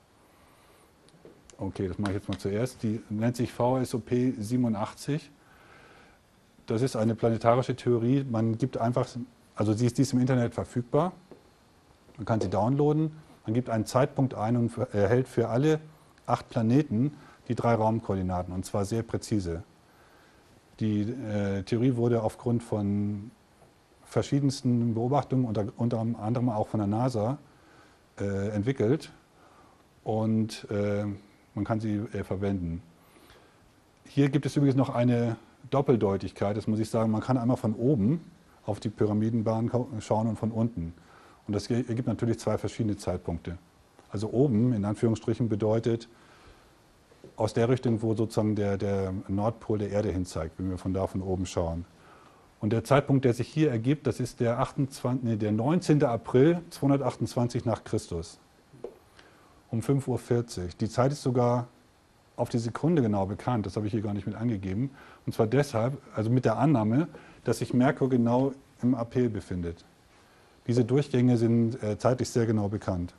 Okay, das mache ich jetzt mal zuerst. Die nennt sich VSOP 87. Das ist eine planetarische Theorie. Man gibt einfach, also die ist im Internet verfügbar. Man kann sie downloaden. Man gibt einen Zeitpunkt ein und erhält für alle 8 Planeten die 3 Raumkoordinaten, und zwar sehr präzise. Die Theorie wurde aufgrund von verschiedensten Beobachtungen, unter anderem auch von der NASA, entwickelt und man kann sie verwenden. Hier gibt es übrigens noch eine Doppeldeutigkeit, das muss ich sagen. Man kann einmal von oben auf die Pyramidenbahn schauen und von unten. Und das ergibt natürlich 2 verschiedene Zeitpunkte. Also oben, in Anführungsstrichen, bedeutet aus der Richtung, wo sozusagen der Nordpol der Erde hin zeigt, wenn wir von da von oben schauen. Und der Zeitpunkt, der sich hier ergibt, das ist der 19. April 228 nach Christus. Um 5:40 Uhr. Die Zeit ist sogar auf die Sekunde genau bekannt, das habe ich hier gar nicht mit angegeben. Und zwar deshalb, also mit der Annahme, dass sich Merkur genau im AP befindet. Diese Durchgänge sind zeitlich sehr genau bekannt.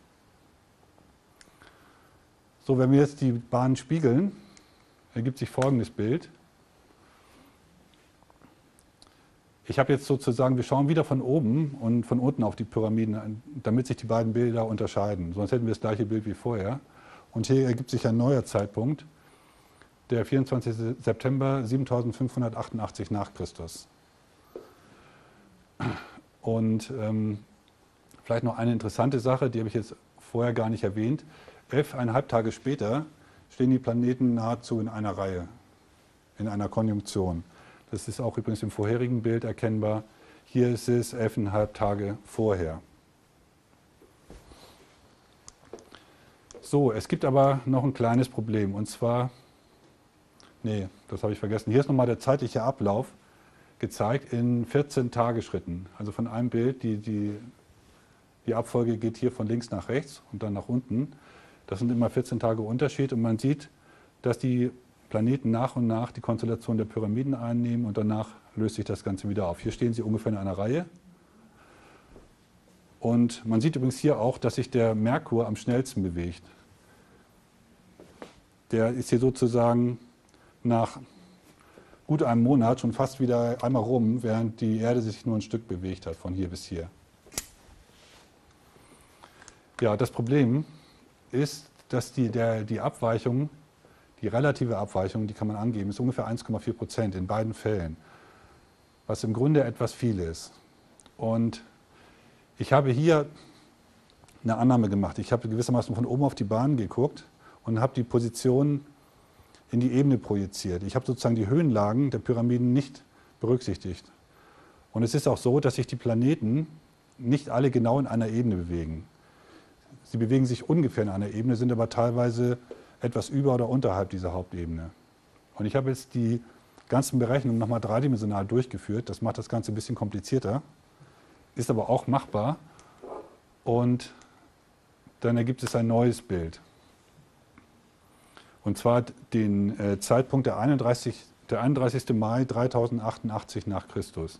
So, wenn wir jetzt die Bahnen spiegeln, ergibt sich folgendes Bild. Ich habe jetzt sozusagen, wir schauen wieder von oben und von unten auf die Pyramiden an, damit sich die beiden Bilder unterscheiden. Sonst hätten wir das gleiche Bild wie vorher. Und hier ergibt sich ein neuer Zeitpunkt, der 24. September 7588 nach Christus. Und vielleicht noch eine interessante Sache, die habe ich jetzt vorher gar nicht erwähnt. 11,5 Tage später stehen die Planeten nahezu in einer Reihe, in einer Konjunktion. Das ist auch übrigens im vorherigen Bild erkennbar. Hier ist es 11,5 Tage vorher. So, es gibt aber noch ein kleines Problem. Und zwar, nee, das habe ich vergessen. Hier ist nochmal der zeitliche Ablauf gezeigt in 14 Tagesschritten. Also von einem Bild, die Abfolge geht hier von links nach rechts und dann nach unten. Das sind immer 14 Tage Unterschied und man sieht, dass die Planeten nach und nach die Konstellation der Pyramiden einnehmen und danach löst sich das Ganze wieder auf. Hier stehen sie ungefähr in einer Reihe. Und man sieht übrigens hier auch, dass sich der Merkur am schnellsten bewegt. Der ist hier sozusagen nach gut einem Monat schon fast wieder einmal rum, während die Erde sich nur ein Stück bewegt hat, von hier bis hier. Ja, das Problem ist, dass die Abweichung, die relative Abweichung, die kann man angeben, ist ungefähr 1,4% in beiden Fällen, was im Grunde etwas viel ist. Und Ich habe hier eine Annahme gemacht. Ich habe gewissermaßen von oben auf die Bahn geguckt und habe die Position in die Ebene projiziert. Ich habe sozusagen die Höhenlagen der Pyramiden nicht berücksichtigt. Und es ist auch so, dass sich die Planeten nicht alle genau in einer Ebene bewegen. Sie bewegen sich ungefähr in einer Ebene, sind aber teilweise etwas über oder unterhalb dieser Hauptebene. Und ich habe jetzt die ganzen Berechnungen nochmal dreidimensional durchgeführt. Das macht das Ganze ein bisschen komplizierter, ist aber auch machbar. Und dann ergibt es ein neues Bild. Und zwar den Zeitpunkt der 31. Mai 3088 nach Christus.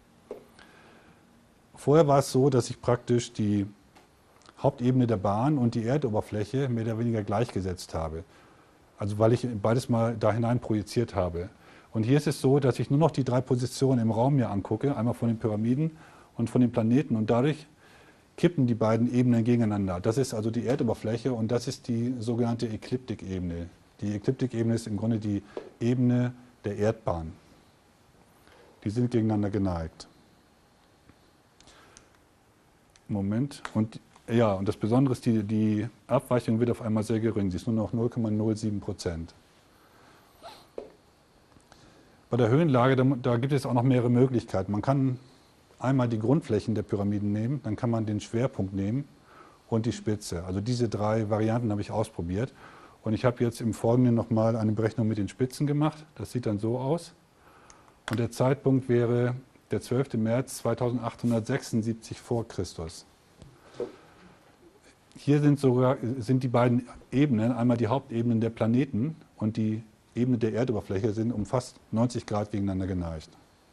Vorher war es so, dass ich praktisch die Hauptebene der Bahn und die Erdoberfläche mehr oder weniger gleichgesetzt habe. Also weil ich beides mal da hinein projiziert habe. Und hier ist es so, dass ich nur noch die drei Positionen im Raum mir angucke, einmal von den Pyramiden und von den Planeten. Und dadurch kippen die beiden Ebenen gegeneinander. Das ist also die Erdoberfläche und das ist die sogenannte Ekliptikebene. Die Ekliptikebene ist im Grunde die Ebene der Erdbahn. Die sind gegeneinander geneigt. Moment. Und ja, und das Besondere ist, die Abweichung wird auf einmal sehr gering. Sie ist nur noch 0,07%. Bei der Höhenlage, da gibt es auch noch mehrere Möglichkeiten. Man kann einmal die Grundflächen der Pyramiden nehmen, dann kann man den Schwerpunkt nehmen und die Spitze. Also diese drei Varianten habe ich ausprobiert. Und ich habe jetzt im Folgenden nochmal eine Berechnung mit den Spitzen gemacht. Das sieht dann so aus. Und der Zeitpunkt wäre der 12. März 2876 vor Christus. Hier sind die beiden Ebenen, einmal die Hauptebenen der Planeten und die Ebene der Erdoberfläche, sind um fast 90 Grad gegeneinander geneigt.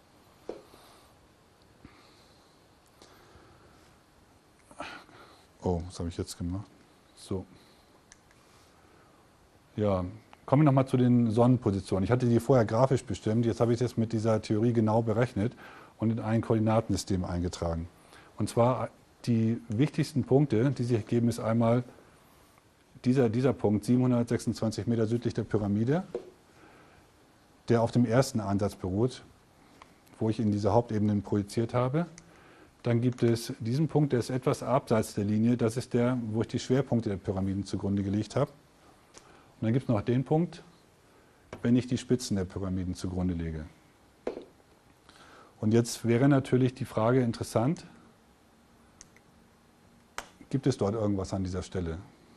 Oh, was habe ich jetzt gemacht? So. Ja, kommen wir nochmal zu den Sonnenpositionen. Ich hatte die vorher grafisch bestimmt, jetzt habe ich das mit dieser Theorie genau berechnet und in ein Koordinatensystem eingetragen. Und zwar die wichtigsten Punkte, die sich ergeben, ist einmal dieser Punkt, 726 Meter südlich der Pyramide, der auf dem ersten Ansatz beruht, wo ich in diese Hauptebenen projiziert habe. Dann gibt es diesen Punkt, der ist etwas abseits der Linie, das ist der, wo ich die Schwerpunkte der Pyramiden zugrunde gelegt habe. Und dann gibt es noch den Punkt, wenn ich die Spitzen der Pyramiden zugrunde lege. Und jetzt wäre natürlich die Frage interessant, gibt es dort irgendwas an dieser Stelle?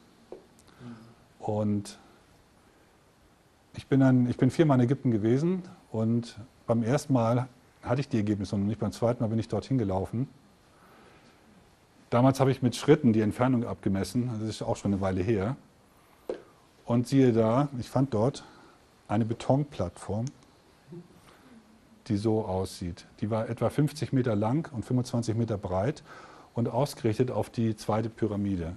Und ich bin 4-mal in Ägypten gewesen und beim ersten Mal hatte ich die Ergebnisse und nicht beim zweiten Mal bin ich dorthin gelaufen. Damals habe ich mit Schritten die Entfernung abgemessen, das ist auch schon eine Weile her. Und siehe da, ich fand dort eine Betonplattform, die so aussieht. Die war etwa 50 Meter lang und 25 Meter breit und ausgerichtet auf die zweite Pyramide.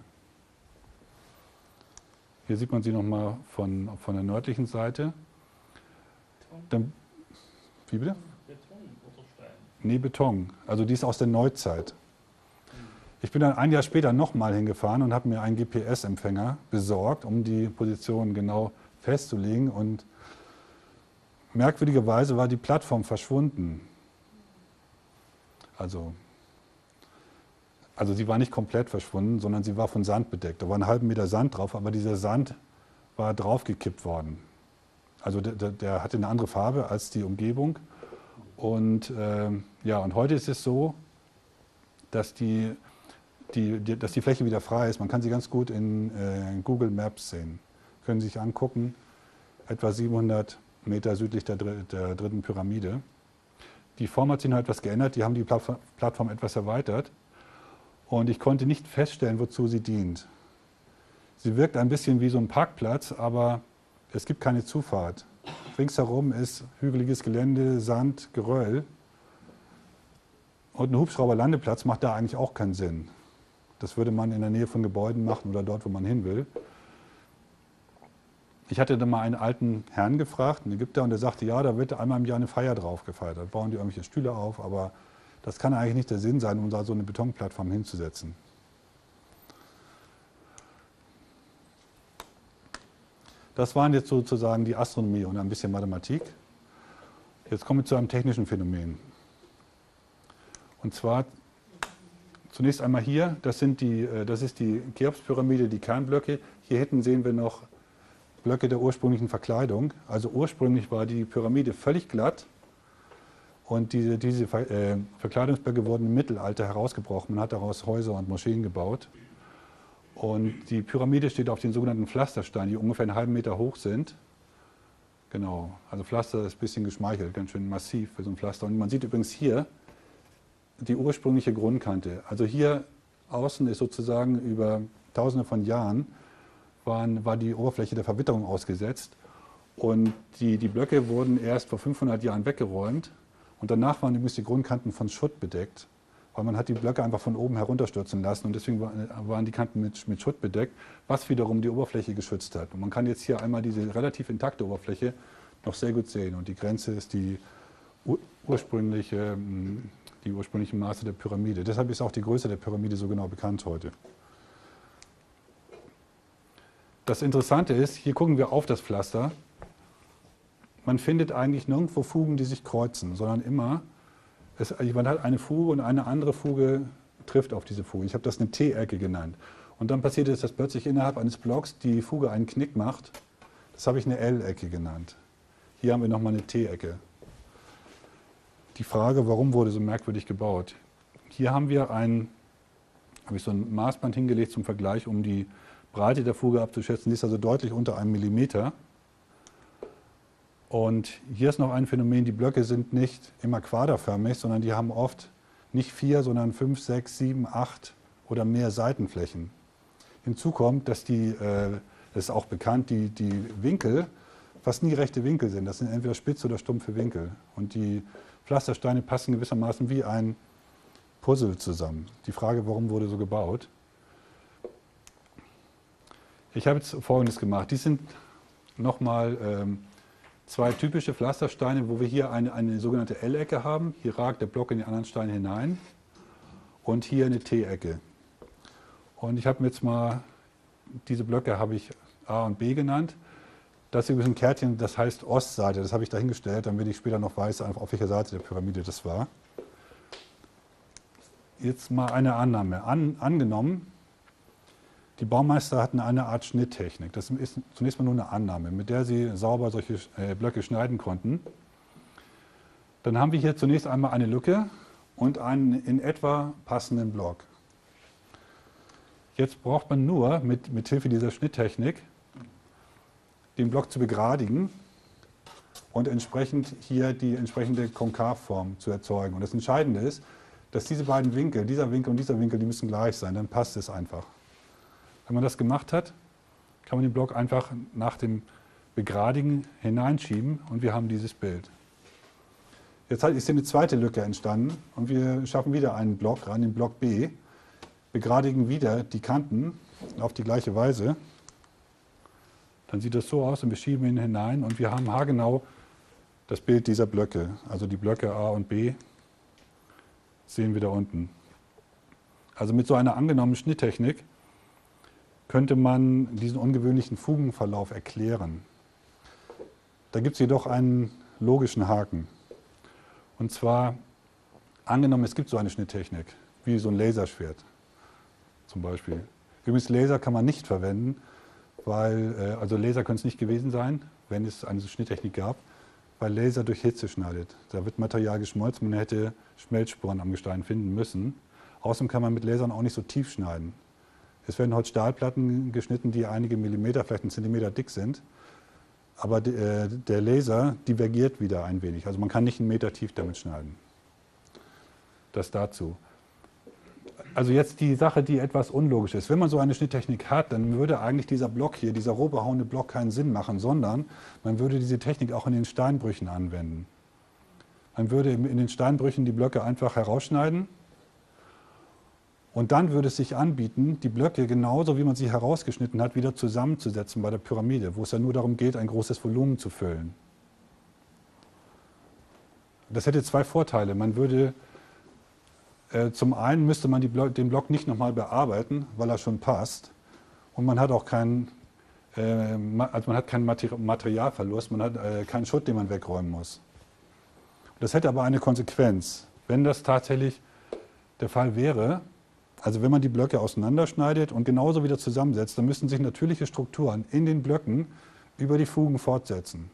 Hier sieht man sie nochmal von der nördlichen Seite. Dann, wie bitte? Beton oder Stein? Nee, Beton. Also die ist aus der Neuzeit. Ich bin dann ein Jahr später nochmal hingefahren und habe mir einen GPS-Empfänger besorgt, um die Position genau festzulegen. Und merkwürdigerweise war die Plattform verschwunden. Also sie war nicht komplett verschwunden, sondern sie war von Sand bedeckt. Da war einen halben Meter Sand drauf, aber dieser Sand war draufgekippt worden. Also der hatte eine andere Farbe als die Umgebung. Und, und heute ist es so, dass die Fläche wieder frei ist. Man kann sie ganz gut in Google Maps sehen. Können Sie sich angucken, etwa 700 Meter südlich der dritten Pyramide. Die Form hat sich noch etwas geändert, die haben die Plattform etwas erweitert. Und ich konnte nicht feststellen, wozu sie dient. Sie wirkt ein bisschen wie so ein Parkplatz, aber es gibt keine Zufahrt. Ringsherum ist hügeliges Gelände, Sand, Geröll. Und ein Hubschrauberlandeplatz macht da eigentlich auch keinen Sinn. Das würde man in der Nähe von Gebäuden machen oder dort, wo man hin will. Ich hatte dann mal einen alten Herrn gefragt, einen Ägypter, und der sagte, ja, da wird einmal im Jahr eine Feier drauf gefeiert. Da bauen die irgendwelche Stühle auf, aber das kann eigentlich nicht der Sinn sein, um da so eine Betonplattform hinzusetzen. Das waren jetzt sozusagen die Astronomie und ein bisschen Mathematik. Jetzt kommen wir zu einem technischen Phänomen. Und zwar Zunächst einmal hier, das ist die Cheops-Pyramide, die Kernblöcke. Hier hinten sehen wir noch Blöcke der ursprünglichen Verkleidung. Also ursprünglich war die Pyramide völlig glatt und diese Verkleidungsblöcke wurden im Mittelalter herausgebrochen. Man hat daraus Häuser und Moscheen gebaut. Und die Pyramide steht auf den sogenannten Pflastersteinen, die ungefähr einen halben Meter hoch sind. Genau, also Pflaster ist ein bisschen geschmeichelt, ganz schön massiv für so ein Pflaster. Und man sieht übrigens hier die ursprüngliche Grundkante. Also hier außen ist sozusagen über Tausende von Jahren war die Oberfläche der Verwitterung ausgesetzt. Und die Blöcke wurden erst vor 500 Jahren weggeräumt. Und danach waren übrigens die Grundkanten von Schutt bedeckt, weil man hat die Blöcke einfach von oben herunterstürzen lassen und deswegen waren die Kanten mit Schutt bedeckt, was wiederum die Oberfläche geschützt hat. Und man kann jetzt hier einmal diese relativ intakte Oberfläche noch sehr gut sehen. Und die Grenze ist die ursprünglichen Maße der Pyramide. Deshalb ist auch die Größe der Pyramide so genau bekannt heute. Das Interessante ist, hier gucken wir auf das Pflaster. Man findet eigentlich nirgendwo Fugen, die sich kreuzen, sondern immer man hat eine Fuge und eine andere Fuge trifft auf diese Fuge. Ich habe das eine T-Ecke genannt. Und dann passiert es, dass plötzlich innerhalb eines Blocks die Fuge einen Knick macht. Das habe ich eine L-Ecke genannt. Hier haben wir nochmal eine T-Ecke. Die Frage, warum wurde so merkwürdig gebaut? Hier habe ich so ein Maßband hingelegt zum Vergleich, um die Breite der Fuge abzuschätzen. Die ist also deutlich unter 1 Millimeter. Und hier ist noch ein Phänomen, die Blöcke sind nicht immer quaderförmig, sondern die haben oft nicht 4, sondern 5, 6, 7, 8 oder mehr Seitenflächen. Hinzu kommt, dass das ist auch bekannt, die Winkel fast nie rechte Winkel sind. Das sind entweder spitze oder stumpfe Winkel. Und die Pflastersteine passen gewissermaßen wie ein Puzzle zusammen. Die Frage, warum wurde so gebaut? Ich habe jetzt Folgendes gemacht. Die sind nochmal zwei typische Pflastersteine, wo wir hier eine sogenannte L-Ecke haben. Hier ragt der Block in den anderen Stein hinein. Und hier eine T-Ecke. Und ich habe mir jetzt mal, diese Blöcke habe ich A und B genannt. Das hier ist ein Kärtchen, das heißt Ostseite. Das habe ich dahingestellt, damit ich später noch weiß, auf welcher Seite der Pyramide das war. Jetzt mal eine Annahme. Angenommen, die Baumeister hatten eine Art Schnitttechnik. Das ist zunächst mal nur eine Annahme, mit der sie sauber solche Blöcke schneiden konnten. Dann haben wir hier zunächst einmal eine Lücke und einen in etwa passenden Block. Jetzt braucht man nur mit Hilfe dieser Schnitttechnik den Block zu begradigen und entsprechend hier die entsprechende Konkavform zu erzeugen. Und das Entscheidende ist, dass diese beiden Winkel, dieser Winkel und dieser Winkel, die müssen gleich sein, dann passt es einfach. Wenn man das gemacht hat, kann man den Block einfach nach dem Begradigen hineinschieben und wir haben dieses Bild. Jetzt ist hier eine zweite Lücke entstanden und wir schaffen wieder einen Block ran, den Block B, begradigen wieder die Kanten auf die gleiche Weise. Dann sieht das so aus und wir schieben ihn hinein und wir haben haargenau das Bild dieser Blöcke. Also die Blöcke A und B sehen wir da unten. Also mit so einer angenommenen Schnitttechnik könnte man diesen ungewöhnlichen Fugenverlauf erklären. Da gibt es jedoch einen logischen Haken. Und zwar, angenommen, es gibt so eine Schnitttechnik, wie so ein Laserschwert zum Beispiel. Übrigens, Laser kann man nicht verwenden, weil, also Laser können es nicht gewesen sein, wenn es eine Schnitttechnik gab, weil Laser durch Hitze schneidet. Da wird Material geschmolzen, man hätte Schmelzspuren am Gestein finden müssen. Außerdem kann man mit Lasern auch nicht so tief schneiden. Es werden heute Stahlplatten geschnitten, die einige Millimeter, vielleicht einen Zentimeter dick sind. Aber der Laser divergiert wieder ein wenig. Also man kann nicht einen Meter tief damit schneiden. Das dazu. Also jetzt die Sache, die etwas unlogisch ist. Wenn man so eine Schnitttechnik hat, dann würde eigentlich dieser Block hier, dieser roh behauene Block keinen Sinn machen, sondern man würde diese Technik auch in den Steinbrüchen anwenden. Man würde in den Steinbrüchen die Blöcke einfach herausschneiden. Und dann würde es sich anbieten, die Blöcke genauso wie man sie herausgeschnitten hat, wieder zusammenzusetzen bei der Pyramide, wo es ja nur darum geht, ein großes Volumen zu füllen. Das hätte zwei Vorteile. Man würde, zum einen müsste man den Block nicht nochmal bearbeiten, weil er schon passt. Und man hat auch keinen Materialverlust, man hat keinen Schutt, den man wegräumen muss. Das hätte aber eine Konsequenz. Wenn das tatsächlich der Fall wäre, Also wenn man die Blöcke auseinanderschneidet und genauso wieder zusammensetzt, dann müssen sich natürliche Strukturen in den Blöcken über die Fugen fortsetzen.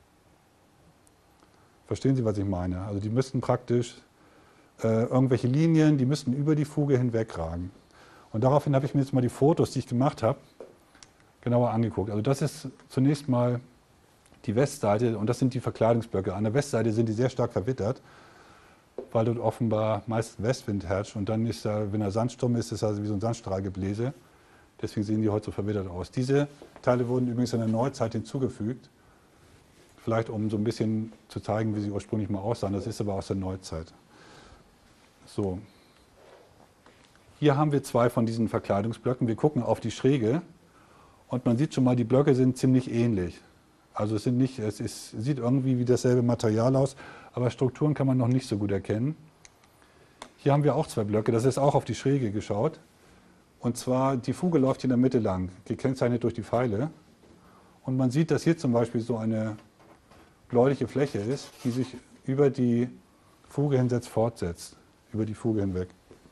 Verstehen Sie, was ich meine? Also die müssten praktisch irgendwelche Linien, die müssten über die Fuge hinwegragen. Und daraufhin habe ich mir jetzt mal die Fotos, die ich gemacht habe, genauer angeguckt. Also das ist zunächst mal die Westseite und das sind die Verkleidungsblöcke. An der Westseite sind die sehr stark verwittert, weil dort offenbar meist Westwind herrscht und dann ist da, wenn der Sandsturm ist, ist das also wie so ein Sandstrahlgebläse. Deswegen sehen die heute so verwittert aus. Diese Teile wurden übrigens in der Neuzeit hinzugefügt, vielleicht um so ein bisschen zu zeigen, wie sie ursprünglich mal aussahen. Das ist aber aus der Neuzeit. So. Hier haben wir zwei von diesen Verkleidungsblöcken. Wir gucken auf die Schräge und man sieht schon mal, die Blöcke sind ziemlich ähnlich. Also es sieht irgendwie wie dasselbe Material aus, aber Strukturen kann man noch nicht so gut erkennen. Hier haben wir auch zwei Blöcke, das ist auch auf die Schräge geschaut. Und zwar, die Fuge läuft hier in der Mitte lang, gekennzeichnet durch die Pfeile. Und man sieht, dass hier zum Beispiel so eine bläuliche Fläche ist, die sich über die Fuge hinsetzt, fortsetzt, über die Fuge hinweg.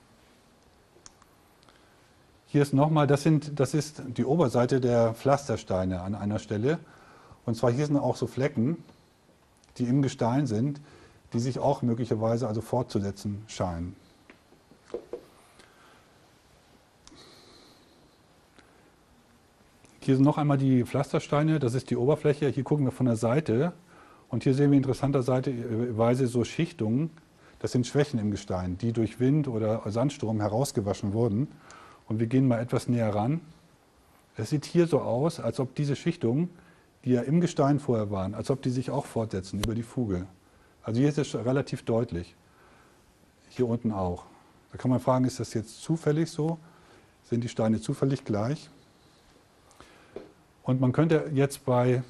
Hier ist nochmal, das ist die Oberseite der Pflastersteine an einer Stelle. Und zwar hier sind auch so Flecken, die im Gestein sind, die sich auch möglicherweise also fortzusetzen scheinen. Hier sind noch einmal die Pflastersteine, das ist die Oberfläche. Hier gucken wir von der Seite und hier sehen wir interessanterweise so Schichtungen. Das sind Schwächen im Gestein, die durch Wind oder Sandsturm herausgewaschen wurden. Und wir gehen mal etwas näher ran. Es sieht hier so aus, als ob diese Schichtungen, die ja im Gestein vorher waren, als ob die sich auch fortsetzen über die Fuge. Also hier ist es relativ deutlich. Hier unten auch. Da kann man fragen, ist das jetzt zufällig so? Sind die Steine zufällig gleich? Und man könnte jetzt bei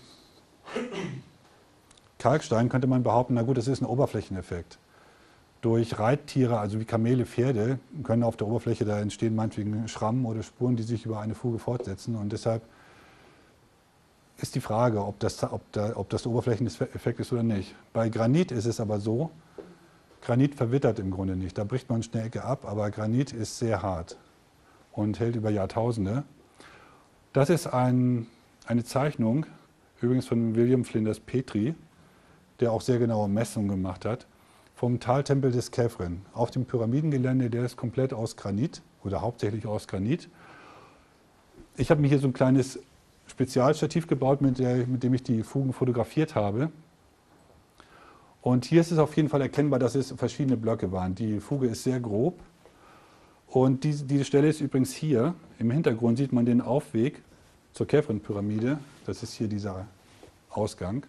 Kalkstein könnte man behaupten, na gut, das ist ein Oberflächeneffekt. Durch Reittiere, also wie Kamele, Pferde, können auf der Oberfläche, da entstehen meinetwegen Schrammen oder Spuren, die sich über eine Fuge fortsetzen. Und deshalb ist die Frage, ob das der Oberflächeneffekt ist oder nicht. Bei Granit ist es aber so, Granit verwittert im Grunde nicht. Da bricht man schnell Ecke ab, aber Granit ist sehr hart und hält über Jahrtausende. Das ist eine Zeichnung, übrigens von William Flinders Petrie, der auch sehr genaue Messungen gemacht hat, vom Taltempel des Kefren. Auf dem Pyramidengelände, der ist komplett aus Granit oder hauptsächlich aus Granit. Ich habe mir hier so ein kleines Spezialstativ gebaut, mit dem ich die Fugen fotografiert habe. Und hier ist es auf jeden Fall erkennbar, dass es verschiedene Blöcke waren. Die Fuge ist sehr grob. Und diese Stelle ist übrigens hier. Im Hintergrund sieht man den Aufweg zur Kefren-Pyramide. Das ist hier dieser Ausgang.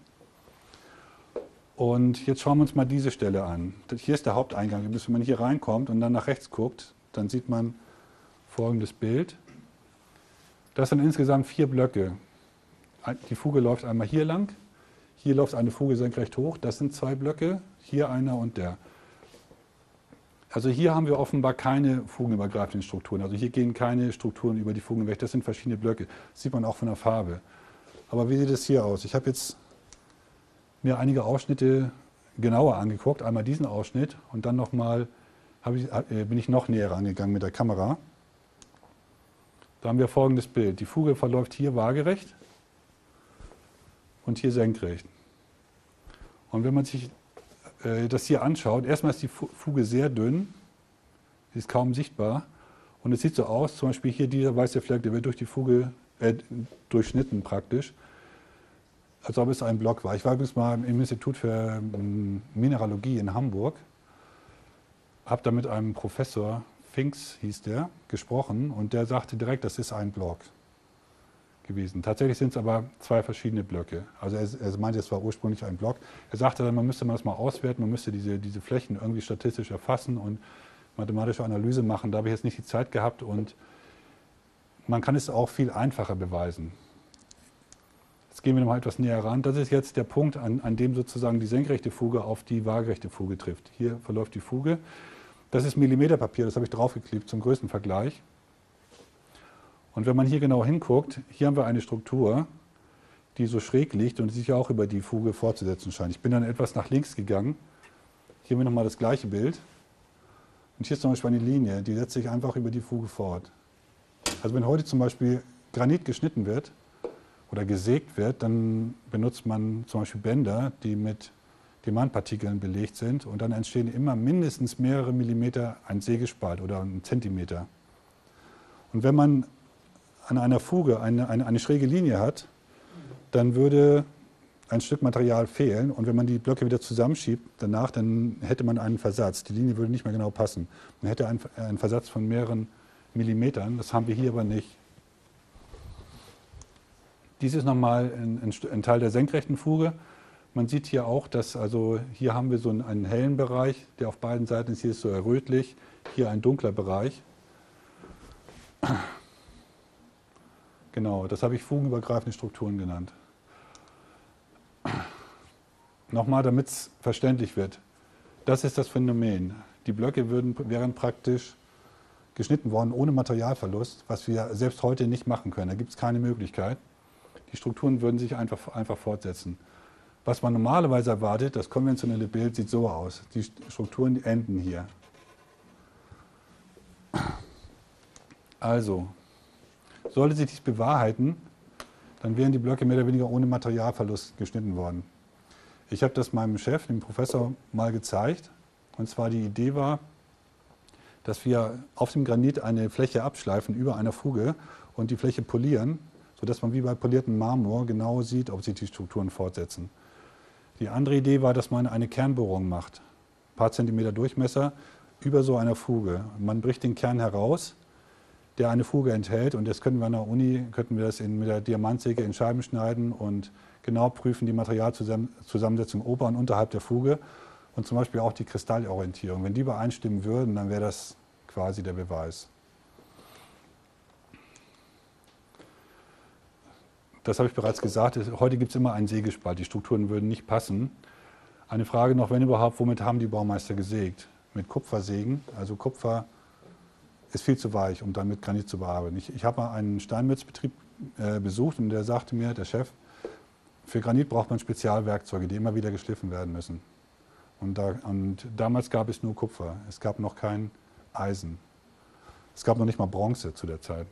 Und jetzt schauen wir uns mal diese Stelle an. Hier ist der Haupteingang. Wenn man hier reinkommt und dann nach rechts guckt, dann sieht man folgendes Bild. Das sind insgesamt 4 Blöcke. Die Fuge läuft einmal hier lang. Hier läuft eine Fuge senkrecht hoch. Das sind 2 Blöcke. Hier einer und der. Also hier haben wir offenbar keine fugenübergreifenden Strukturen. Also hier gehen keine Strukturen über die Fugen weg. Das sind verschiedene Blöcke. Das sieht man auch von der Farbe. Aber wie sieht es hier aus? Ich habe jetzt mir einige Ausschnitte genauer angeguckt. Einmal diesen Ausschnitt und dann nochmal bin ich noch näher rangegangen mit der Kamera. Da haben wir folgendes Bild. Die Fuge verläuft hier waagerecht und hier senkrecht. Und wenn man sich das hier anschaut, erstmal ist die Fuge sehr dünn, sie ist kaum sichtbar und es sieht so aus, zum Beispiel hier dieser weiße Fleck, der wird durch die Fuge durchschnitten praktisch, als ob es ein Block war. Ich war übrigens mal im Institut für Mineralogie in Hamburg, habe da mit einem Professor, Finks hieß der, gesprochen und der sagte direkt, das ist ein Block gewesen. Tatsächlich sind es aber 2 verschiedene Blöcke. Also er meinte, es war ursprünglich ein Block. Er sagte dann, man müsste das mal auswerten, man müsste diese Flächen irgendwie statistisch erfassen und mathematische Analyse machen. Da habe ich jetzt nicht die Zeit gehabt und man kann es auch viel einfacher beweisen. Jetzt gehen wir noch mal etwas näher ran. Das ist jetzt der Punkt, an dem sozusagen die senkrechte Fuge auf die waagerechte Fuge trifft. Hier verläuft die Fuge. Das ist Millimeterpapier, das habe ich draufgeklebt zum Größenvergleich. Und wenn man hier genau hinguckt, hier haben wir eine Struktur, die so schräg liegt und sich auch über die Fuge fortzusetzen scheint. Ich bin dann etwas nach links gegangen. Hier haben wir nochmal das gleiche Bild. Und hier ist zum Beispiel eine Linie, die setzt sich einfach über die Fuge fort. Also wenn heute zum Beispiel Granit geschnitten wird oder gesägt wird, dann benutzt man zum Beispiel Bänder, die mit Diamantpartikeln belegt sind und dann entstehen immer mindestens mehrere Millimeter ein Sägespalt oder ein Zentimeter. Und wenn man an einer Fuge eine schräge Linie hat, dann würde ein Stück Material fehlen und wenn man die Blöcke wieder zusammenschiebt, danach, dann hätte man einen Versatz. Die Linie würde nicht mehr genau passen. Man hätte einen Versatz von mehreren Millimetern, das haben wir hier aber nicht. Dies ist nochmal ein Teil der senkrechten Fuge. Man sieht hier auch, dass also hier haben wir so einen hellen Bereich, der auf beiden Seiten ist. Hier ist so rötlich, hier ein dunkler Bereich. Genau, das habe ich fugenübergreifende Strukturen genannt. Nochmal, damit es verständlich wird. Das ist das Phänomen. Die Blöcke wären praktisch geschnitten worden ohne Materialverlust, was wir selbst heute nicht machen können. Da gibt es keine Möglichkeit. Die Strukturen würden sich einfach fortsetzen. Was man normalerweise erwartet, das konventionelle Bild sieht so aus. Die Strukturen die enden hier. Also, sollte sich dies bewahrheiten, dann wären die Blöcke mehr oder weniger ohne Materialverlust geschnitten worden. Ich habe das meinem Chef, dem Professor, mal gezeigt. Und zwar die Idee war, dass wir auf dem Granit eine Fläche abschleifen über einer Fuge und die Fläche polieren, sodass man wie bei poliertem Marmor genau sieht, ob sich die Strukturen fortsetzen. Die andere Idee war, dass man eine Kernbohrung macht, ein paar Zentimeter Durchmesser, über so einer Fuge. Man bricht den Kern heraus, der eine Fuge enthält und jetzt könnten wir an der Uni mit der Diamantsäge in Scheiben schneiden und genau prüfen die Materialzusammensetzung ober- und unterhalb der Fuge und zum Beispiel auch die Kristallorientierung. Wenn die übereinstimmen würden, dann wäre das quasi der Beweis. Das habe ich bereits gesagt, heute gibt es immer einen Sägespalt, die Strukturen würden nicht passen. Eine Frage noch, wenn überhaupt, womit haben die Baumeister gesägt? Mit Kupfersägen, also Kupfer ist viel zu weich, um dann mit Granit zu bearbeiten. Ich habe mal einen Steinmetzbetrieb besucht und der sagte mir, der Chef, für Granit braucht man Spezialwerkzeuge, die immer wieder geschliffen werden müssen. Und damals gab es nur Kupfer, es gab noch kein Eisen. Es gab noch nicht mal Bronze zu der Zeit.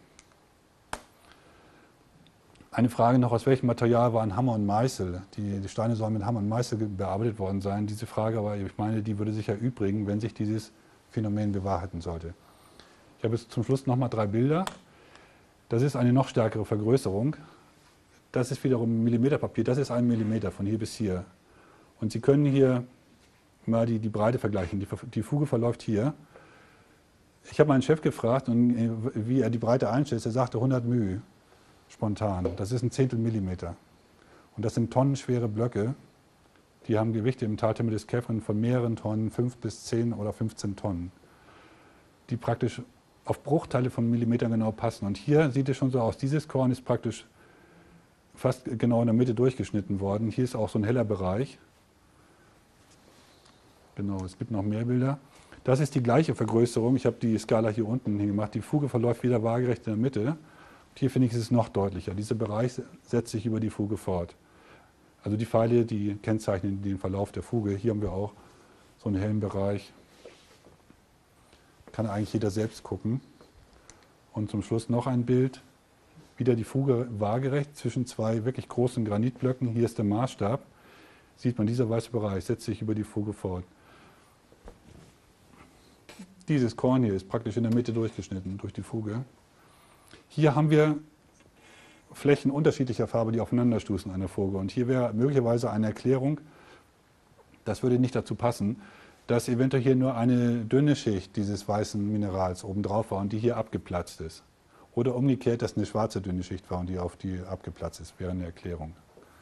Eine Frage noch, aus welchem Material waren Hammer und Meißel? Die Steine sollen mit Hammer und Meißel bearbeitet worden sein. Diese Frage, aber ich meine, die würde sich erübrigen, wenn sich dieses Phänomen bewahrheiten sollte. Ich habe jetzt zum Schluss nochmal 3 Bilder. Das ist eine noch stärkere Vergrößerung. Das ist wiederum Millimeterpapier. Das ist 1 Millimeter von hier bis hier. Und Sie können hier mal die Breite vergleichen. Die Fuge verläuft hier. Ich habe meinen Chef gefragt, wie er die Breite einschätzt. Er sagte 100 μ. Spontan. Das ist ein Zehntel Millimeter. Und das sind tonnenschwere Blöcke. Die haben Gewichte im Taltempel des Kefren von mehreren Tonnen, 5 bis 10 oder 15 Tonnen, die praktisch auf Bruchteile von Millimetern genau passen. Und hier sieht es schon so aus. Dieses Korn ist praktisch fast genau in der Mitte durchgeschnitten worden. Hier ist auch so ein heller Bereich. Genau, es gibt noch mehr Bilder. Das ist die gleiche Vergrößerung. Ich habe die Skala hier unten hingemacht. Die Fuge verläuft wieder waagerecht in der Mitte. Hier finde ich, ist es noch deutlicher. Dieser Bereich setzt sich über die Fuge fort. Also die Pfeile, die kennzeichnen den Verlauf der Fuge. Hier haben wir auch so einen hellen Bereich. Kann eigentlich jeder selbst gucken. Und zum Schluss noch ein Bild. Wieder die Fuge waagerecht zwischen 2 wirklich großen Granitblöcken. Hier ist der Maßstab. Sieht man, dieser weiße Bereich setzt sich über die Fuge fort. Dieses Korn hier ist praktisch in der Mitte durchgeschnitten durch die Fuge. Hier haben wir Flächen unterschiedlicher Farbe, die aufeinanderstoßen an der Fuge. Und hier wäre möglicherweise eine Erklärung, das würde nicht dazu passen, dass eventuell hier nur eine dünne Schicht dieses weißen Minerals obendrauf war und die hier abgeplatzt ist. Oder umgekehrt, dass eine schwarze dünne Schicht war und die auf die abgeplatzt ist, wäre eine Erklärung.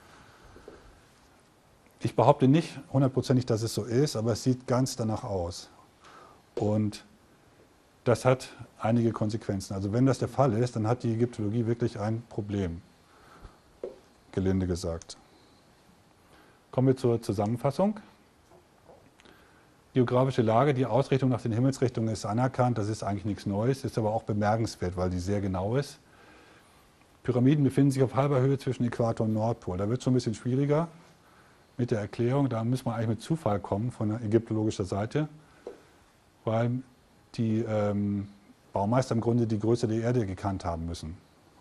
Ich behaupte nicht hundertprozentig, dass es so ist, aber es sieht ganz danach aus. Und das hat einige Konsequenzen. Also wenn das der Fall ist, dann hat die Ägyptologie wirklich ein Problem, gelinde gesagt. Kommen wir zur Zusammenfassung. Geografische Lage, die Ausrichtung nach den Himmelsrichtungen ist anerkannt, das ist eigentlich nichts Neues, ist aber auch bemerkenswert, weil die sehr genau ist. Pyramiden befinden sich auf halber Höhe zwischen Äquator und Nordpol. Da wird es schon ein bisschen schwieriger mit der Erklärung, da muss man eigentlich mit Zufall kommen von der ägyptologischen Seite, weil die Baumeister im Grunde die Größe der Erde gekannt haben müssen.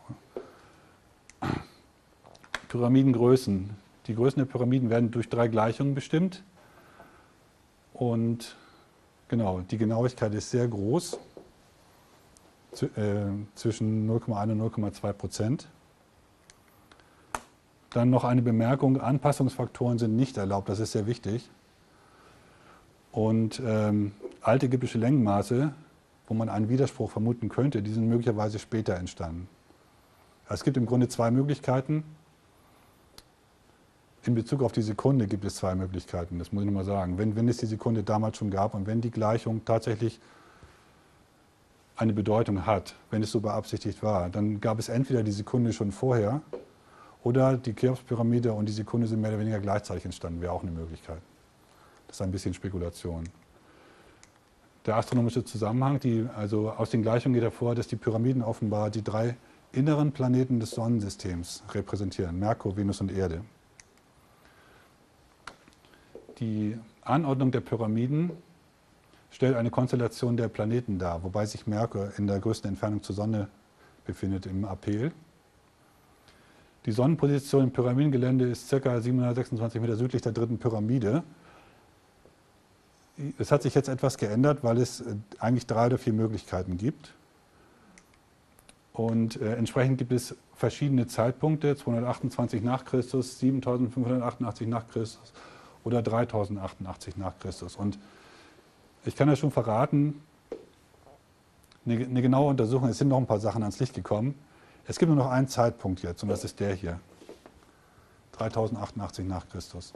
Pyramidengrößen. Die Größen der Pyramiden werden durch 3 Gleichungen bestimmt. Und genau, die Genauigkeit ist sehr groß, zwischen 0,1 und 0,2%. Dann noch eine Bemerkung, Anpassungsfaktoren sind nicht erlaubt, das ist sehr wichtig. Und alte ägyptische Längenmaße, wo man einen Widerspruch vermuten könnte, die sind möglicherweise später entstanden. Es gibt im Grunde 2 Möglichkeiten. In Bezug auf die Sekunde gibt es 2 Möglichkeiten, das muss ich nochmal sagen. Wenn es die Sekunde damals schon gab und wenn die Gleichung tatsächlich eine Bedeutung hat, wenn es so beabsichtigt war, dann gab es entweder die Sekunde schon vorher oder die Cheops-Pyramide und die Sekunde sind mehr oder weniger gleichzeitig entstanden, wäre auch eine Möglichkeit. Das ist ein bisschen Spekulation. Der astronomische Zusammenhang, also aus den Gleichungen geht hervor, dass die Pyramiden offenbar die 3 inneren Planeten des Sonnensystems repräsentieren, Merkur, Venus und Erde. Die Anordnung der Pyramiden stellt eine Konstellation der Planeten dar, wobei sich Merkur in der größten Entfernung zur Sonne befindet im Apel. Die Sonnenposition im Pyramidengelände ist ca. 726 Meter südlich der 3. Pyramide. Es hat sich jetzt etwas geändert, weil es eigentlich 3 oder 4 Möglichkeiten gibt. Und entsprechend gibt es verschiedene Zeitpunkte, 228 nach Christus, 7588 nach Christus oder 3088 nach Christus. Und ich kann ja schon verraten, eine genaue Untersuchung, es sind noch ein paar Sachen ans Licht gekommen. Es gibt nur noch einen Zeitpunkt jetzt und das ist der hier, 3088 nach Christus.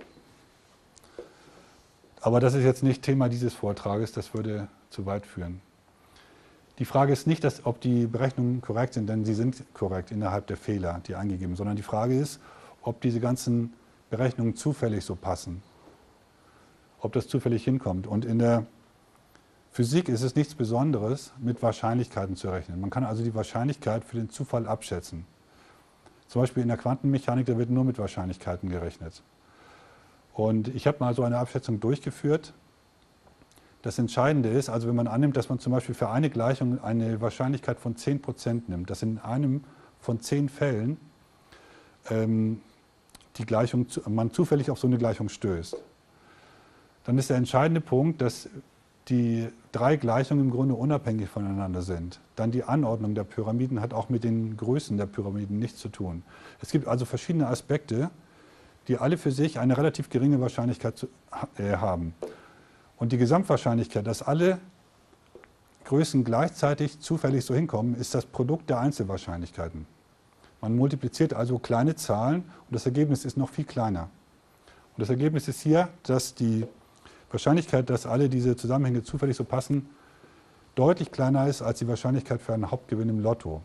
Aber das ist jetzt nicht Thema dieses Vortrages, das würde zu weit führen. Die Frage ist nicht, ob die Berechnungen korrekt sind, denn sie sind korrekt innerhalb der Fehler, die angegeben sind, sondern die Frage ist, ob diese ganzen Berechnungen zufällig so passen, ob das zufällig hinkommt. Und in der Physik ist es nichts Besonderes, mit Wahrscheinlichkeiten zu rechnen. Man kann also die Wahrscheinlichkeit für den Zufall abschätzen. Zum Beispiel in der Quantenmechanik, da wird nur mit Wahrscheinlichkeiten gerechnet. Und ich habe mal so eine Abschätzung durchgeführt. Das Entscheidende ist, also wenn man annimmt, dass man zum Beispiel für eine Gleichung eine Wahrscheinlichkeit von 10% nimmt, dass in einem von 10 Fällen man zufällig auf so eine Gleichung stößt, dann ist der entscheidende Punkt, dass die 3 Gleichungen im Grunde unabhängig voneinander sind. Dann die Anordnung der Pyramiden hat auch mit den Größen der Pyramiden nichts zu tun. Es gibt also verschiedene Aspekte, die alle für sich eine relativ geringe Wahrscheinlichkeit haben. Und die Gesamtwahrscheinlichkeit, dass alle Größen gleichzeitig zufällig so hinkommen, ist das Produkt der Einzelwahrscheinlichkeiten. Man multipliziert also kleine Zahlen und das Ergebnis ist noch viel kleiner. Und das Ergebnis ist hier, dass die Wahrscheinlichkeit, dass alle diese Zusammenhänge zufällig so passen, deutlich kleiner ist als die Wahrscheinlichkeit für einen Hauptgewinn im Lotto.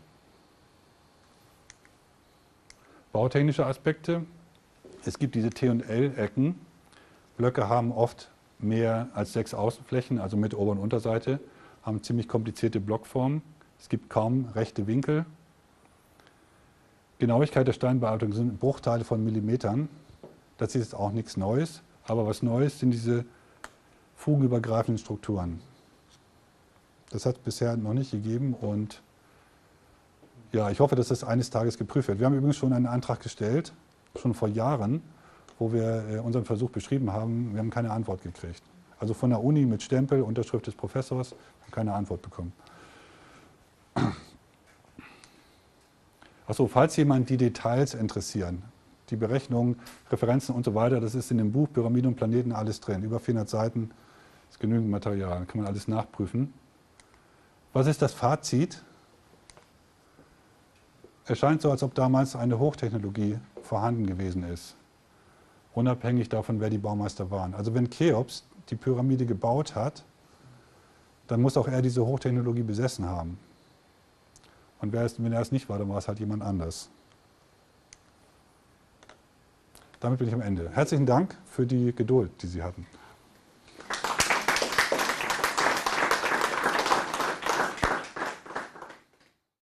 Bautechnische Aspekte. Es gibt diese T- und L-Ecken. Blöcke haben oft mehr als 6 Außenflächen, also mit Ober- und Unterseite, haben ziemlich komplizierte Blockformen. Es gibt kaum rechte Winkel. Genauigkeit der Steinbearbeitung sind Bruchteile von Millimetern. Das ist auch nichts Neues, aber was Neues sind diese fugenübergreifenden Strukturen. Das hat es bisher noch nicht gegeben und ja, ich hoffe, dass das eines Tages geprüft wird. Wir haben übrigens schon einen Antrag gestellt, schon vor Jahren, wo wir unseren Versuch beschrieben haben. Wir haben keine Antwort gekriegt. Also von der Uni mit Stempel, Unterschrift des Professors, haben keine Antwort bekommen. Achso, falls jemand die Details interessieren, die Berechnungen, Referenzen und so weiter, das ist in dem Buch Pyramiden und Planeten alles drin. Über 400 Seiten ist genügend Material, kann man alles nachprüfen. Was ist das Fazit? Es scheint so, als ob damals eine Hochtechnologie vorhanden gewesen ist, unabhängig davon, wer die Baumeister waren. Also wenn Cheops die Pyramide gebaut hat, dann muss auch er diese Hochtechnologie besessen haben. Und wenn er es nicht war, dann war es halt jemand anders. Damit bin ich am Ende. Herzlichen Dank für die Geduld, die Sie hatten.